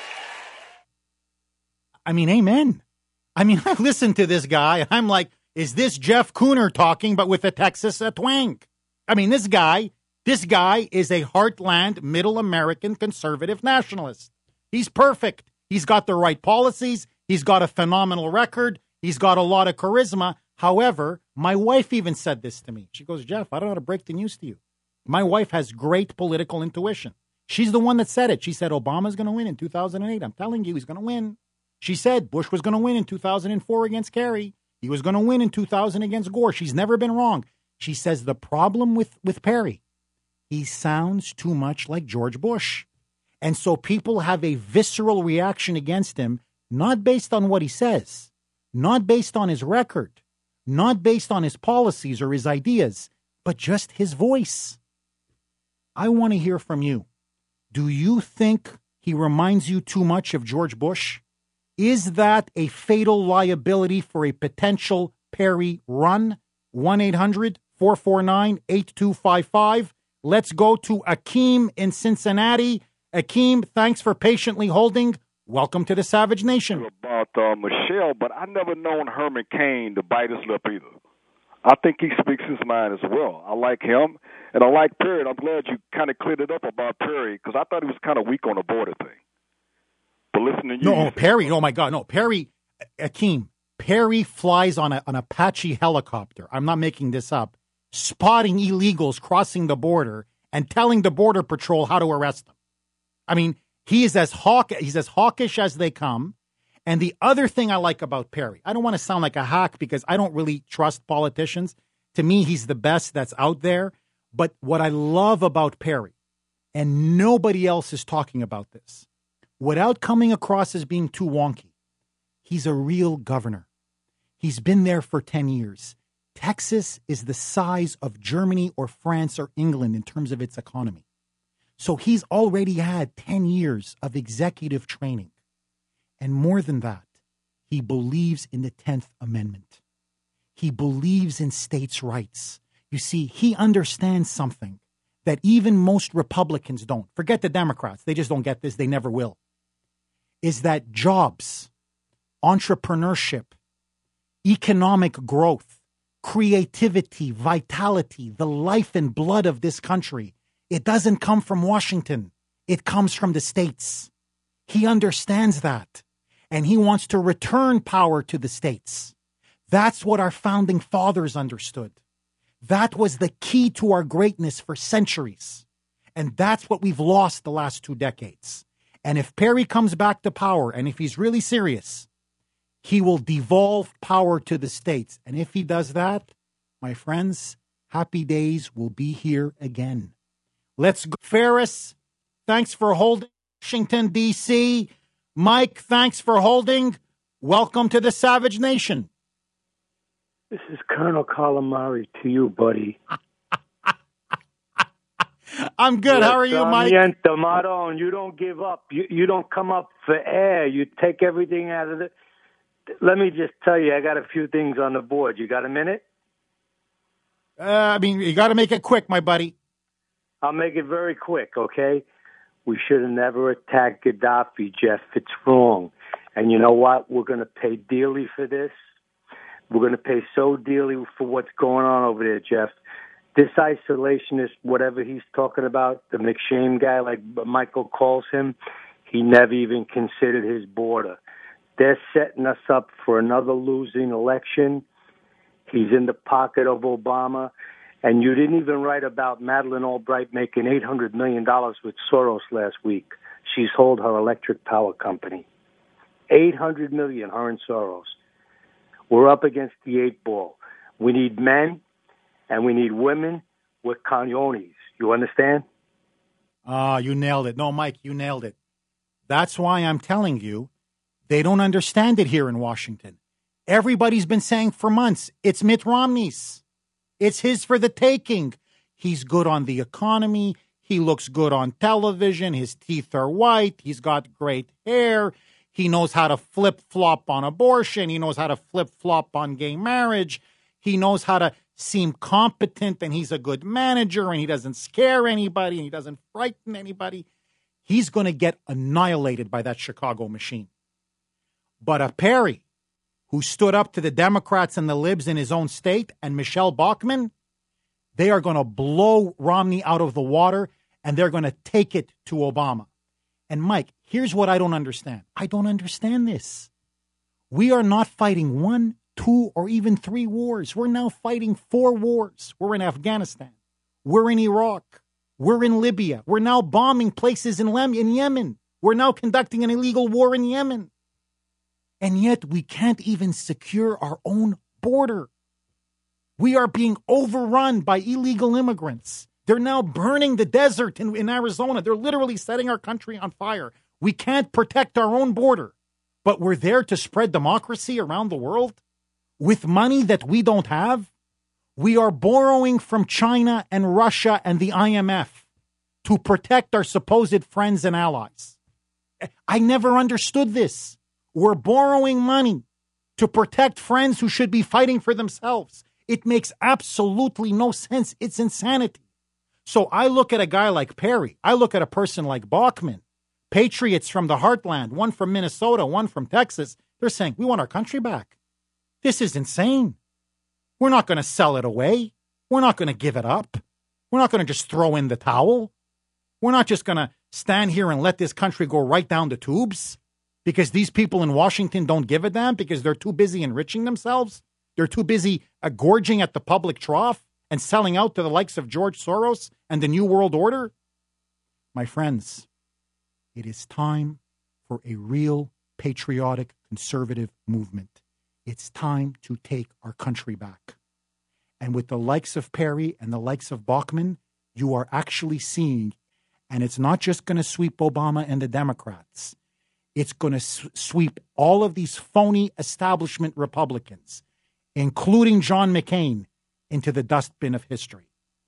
I mean, amen. I mean, I listen to this guy, and I'm like, is this Jeff Cooner talking, but with a Texas uh, twang? I mean, this guy, this guy is a heartland, middle American conservative nationalist. He's perfect. He's got the right policies. He's got a phenomenal record. He's got a lot of charisma. However, my wife even said this to me. She goes, Jeff, I don't know how to break the news to you. My wife has great political intuition. She's the one that said it. She said, Obama's going to win in two thousand eight. I'm telling you, he's going to win. She said Bush was going to win in two thousand four against Kerry. He was going to win in two thousand against Gore. She's never been wrong. She says the problem with, with Perry, he sounds too much like George Bush. And so people have a visceral reaction against him, not based on what he says, not based on his record, not based on his policies or his ideas, but just his voice. I want to hear from you. Do you think he reminds you too much of George Bush? Is that a fatal liability for a potential Perry run? one eight hundred four four nine eight two five five. Let's go to Akeem in Cincinnati. Akeem, thanks for patiently holding. Welcome to the Savage Nation. About uh, Michelle, but I never known Herman Cain to bite his lip either. I think he speaks his mind as well. I like him, and I like Perry. And I'm glad you kind of cleared it up about Perry, because I thought he was kind of weak on the border thing. But listen to you. No, Perry, oh my God, no, Perry, Akeem, Perry flies on a, an Apache helicopter. I'm not making this up. Spotting illegals crossing the border and telling the Border Patrol how to arrest them. I mean, he is as hawk he's as hawkish as they come. And the other thing I like about Perry, I don't want to sound like a hack because I don't really trust politicians. To me, he's the best that's out there. But what I love about Perry, and nobody else is talking about this, without coming across as being too wonky, he's a real governor. He's been there for ten years. Texas is the size of Germany or France or England in terms of its economy. So he's already had ten years of executive training. And more than that, he believes in the tenth Amendment. He believes in states' rights. You see, he understands something that even most Republicans don't. Forget the Democrats. They just don't get this. They never will. Is that jobs, entrepreneurship, economic growth, creativity, vitality, the life and blood of this country, it doesn't come from Washington. It comes from the states. He understands that. And he wants to return power to the states. That's what our founding fathers understood. That was the key to our greatness for centuries. And that's what we've lost the last two decades. And if Perry comes back to power, and if he's really serious, he will devolve power to the states. And if he does that, my friends, happy days will be here again. Let's go. Ferris, thanks for holding. Washington, D C Mike, thanks for holding. Welcome to the Savage Nation. This is Colonel Calamari to you, buddy. I'm good. How are you, Mike? Maron, you don't give up. You, you don't come up for air. You take everything out of it. Let me just tell you, I got a few things on the board. You got a minute? Uh, I mean, you got to make it quick, my buddy. I'll make it very quick, okay? We should have never attacked Gaddafi, Jeff. It's wrong. And you know what? We're going to pay dearly for this. We're going to pay so dearly for what's going on over there, Jeff. This isolationist, whatever he's talking about, the McShane guy, like Michael calls him, he never even considered his border. They're setting us up for another losing election. He's in the pocket of Obama. And you didn't even write about Madeleine Albright making eight hundred million dollars with Soros last week. She's sold her electric power company. eight hundred million dollars, her and Soros. We're up against the eight ball. We need men and we need women with cañones. You understand? Ah, uh, you nailed it. No, Mike, you nailed it. That's why I'm telling you, they don't understand it here in Washington. Everybody's been saying for months, it's Mitt Romney's. It's his for the taking. He's good on the economy. He looks good on television. His teeth are white. He's got great hair. He knows how to flip-flop on abortion. He knows how to flip-flop on gay marriage. He knows how to seem competent, and he's a good manager, and he doesn't scare anybody, and he doesn't frighten anybody. He's going to get annihilated by that Chicago machine. But a Perry, who stood up to the Democrats and the libs in his own state, and Michelle Bachmann, they are going to blow Romney out of the water, and they're going to take it to Obama. And Mike, here's what I don't understand. I don't understand this. We are not fighting one, two, or even three wars. We're now fighting four wars. We're in Afghanistan. We're in Iraq. We're in Libya. We're now bombing places in Yemen. We're now conducting an illegal war in Yemen. And yet we can't even secure our own border. We are being overrun by illegal immigrants. They're now burning the desert in, in Arizona. They're literally setting our country on fire. We can't protect our own border, but we're there to spread democracy around the world with money that we don't have. We are borrowing from China and Russia and the I M F to protect our supposed friends and allies. I never understood this. We're borrowing money to protect friends who should be fighting for themselves. It makes absolutely no sense. It's insanity. So I look at a guy like Perry. I look at a person like Bachmann, patriots from the heartland, one from Minnesota, one from Texas. They're saying, we want our country back. This is insane. We're not going to sell it away. We're not going to give it up. We're not going to just throw in the towel. We're not just going to stand here and let this country go right down the tubes because these people in Washington don't give a damn because they're too busy enriching themselves. They're too busy uh, gorging at the public trough and selling out to the likes of George Soros and the New World Order. My friends, it is time for a real patriotic conservative movement. It's time to take our country back. And with the likes of Perry and the likes of Bachmann, you are actually seeing, and it's not just going to sweep Obama and the Democrats. It's going to s- sweep all of these phony establishment Republicans, including John McCain, into the dustbin of history.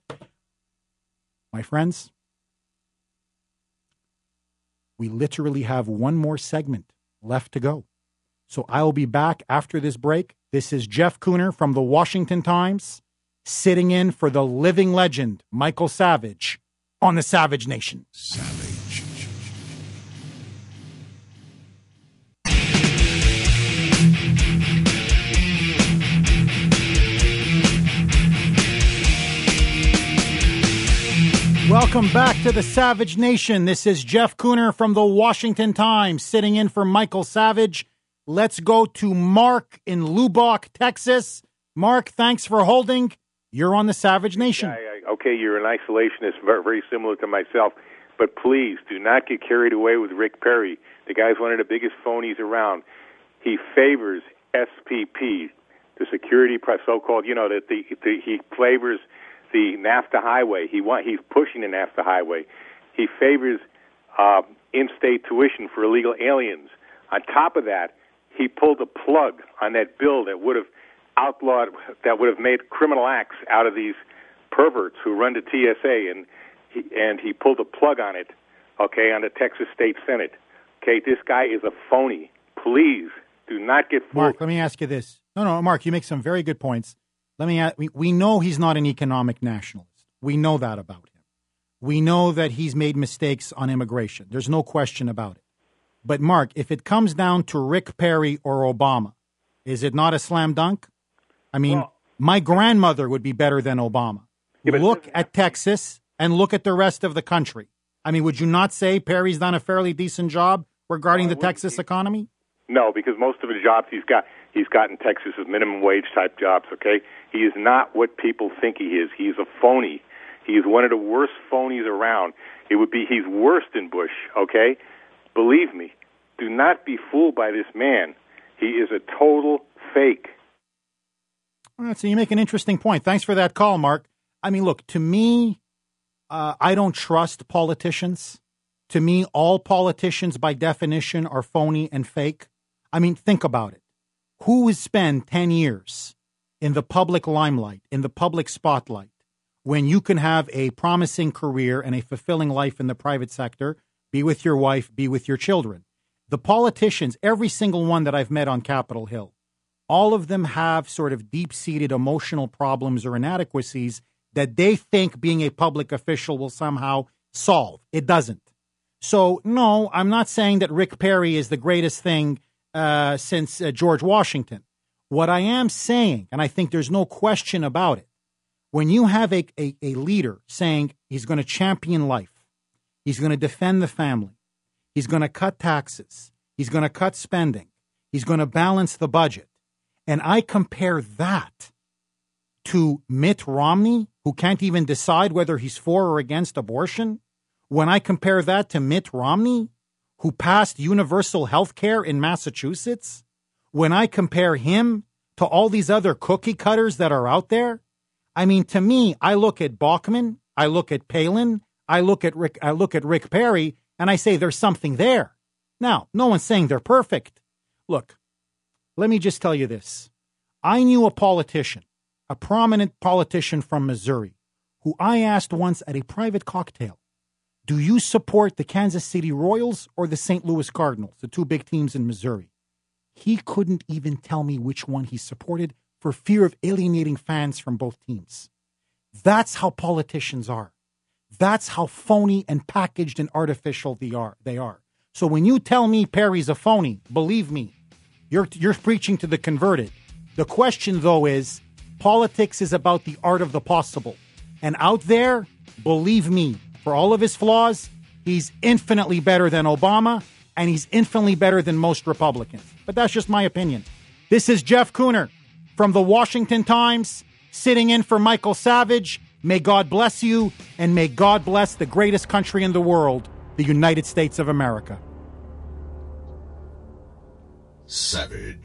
My friends, we literally have one more segment left to go. So I'll be back after this break. This is Jeff Cooner from the Washington Times, sitting in for the living legend, Michael Savage, on the Savage Nation. Savage. Welcome back to the Savage Nation. This is Jeff Cooner from the Washington Times, sitting in for Michael Savage. Let's go to Mark in Lubbock, Texas. Mark, thanks for holding. You're on the Savage Nation. I, I, okay, you're an isolationist, very, very similar to myself. But please do not get carried away with Rick Perry. The guy's one of the biggest phonies around. He favors S P P, the security press, so-called, you know, that the, the he favors the NAFTA highway. He want, he's pushing the NAFTA highway. He favors uh, in-state tuition for illegal aliens. On top of that, he pulled a plug on that bill that would have outlawed, that would have made criminal acts out of these perverts who run the T S A, and he, and he pulled a plug on it, okay, on the Texas State Senate. Okay, this guy is a phony. Please do not get fooled. Mark, let me ask you this. No, no, Mark, you make some very good points. Let me ask, we, we know he's not an economic nationalist. We know that about him. We know that he's made mistakes on immigration. There's no question about it. But, Mark, if it comes down to Rick Perry or Obama, is it not a slam dunk? I mean, well, my grandmother would be better than Obama. Yeah, look at Texas and look at the rest of the country. I mean, would you not say Perry's done a fairly decent job regarding well, the Texas he, economy? No, because most of the jobs he's got, he's got in Texas is minimum wage type jobs, okay? He is not what people think he is. He's a phony. He is one of the worst phonies around. It would be, he's worse than Bush, okay? Believe me, do not be fooled by this man. He is a total fake. All right, so you make an interesting point. Thanks for that call, Mark. I mean, look, to me, uh, I don't trust politicians. To me, all politicians, by definition, are phony and fake. I mean, think about it. Who would spend ten years in the public limelight, in the public spotlight, when you can have a promising career and a fulfilling life in the private sector, be with your wife, be with your children? The politicians, every single one that I've met on Capitol Hill, all of them have sort of deep-seated emotional problems or inadequacies that they think being a public official will somehow solve. It doesn't. So, no, I'm not saying that Rick Perry is the greatest thing uh, since uh, George Washington. What I am saying, and I think there's no question about it, when you have a, a, a leader saying he's going to champion life, he's going to defend the family, he's going to cut taxes, he's going to cut spending, he's going to balance the budget, and I compare that to Mitt Romney, who can't even decide whether he's for or against abortion, when I compare that to Mitt Romney, who passed universal health care in Massachusetts, when I compare him to all these other cookie cutters that are out there? I mean, to me, I look at Bachmann, I look at Palin, I look at Rick, I look at Rick Perry, and I say there's something there. Now, no one's saying they're perfect. Look, let me just tell you this. I knew a politician, a prominent politician from Missouri, who I asked once at a private cocktail, do you support the Kansas City Royals or the Saint Louis Cardinals, the two big teams in Missouri? He couldn't even tell me which one he supported for fear of alienating fans from both teams. That's how politicians are. That's how phony and packaged and artificial they are. They are. So when you tell me Perry's a phony, believe me, you're you're preaching to the converted. The question, though, is politics is about the art of the possible. And out there, believe me, for all of his flaws, he's infinitely better than Obama, and he's infinitely better than most Republicans. But that's just my opinion. This is Jeff Kuhner from the Washington Times, sitting in for Michael Savage. May God bless you, and may God bless the greatest country in the world, the United States of America. Savage.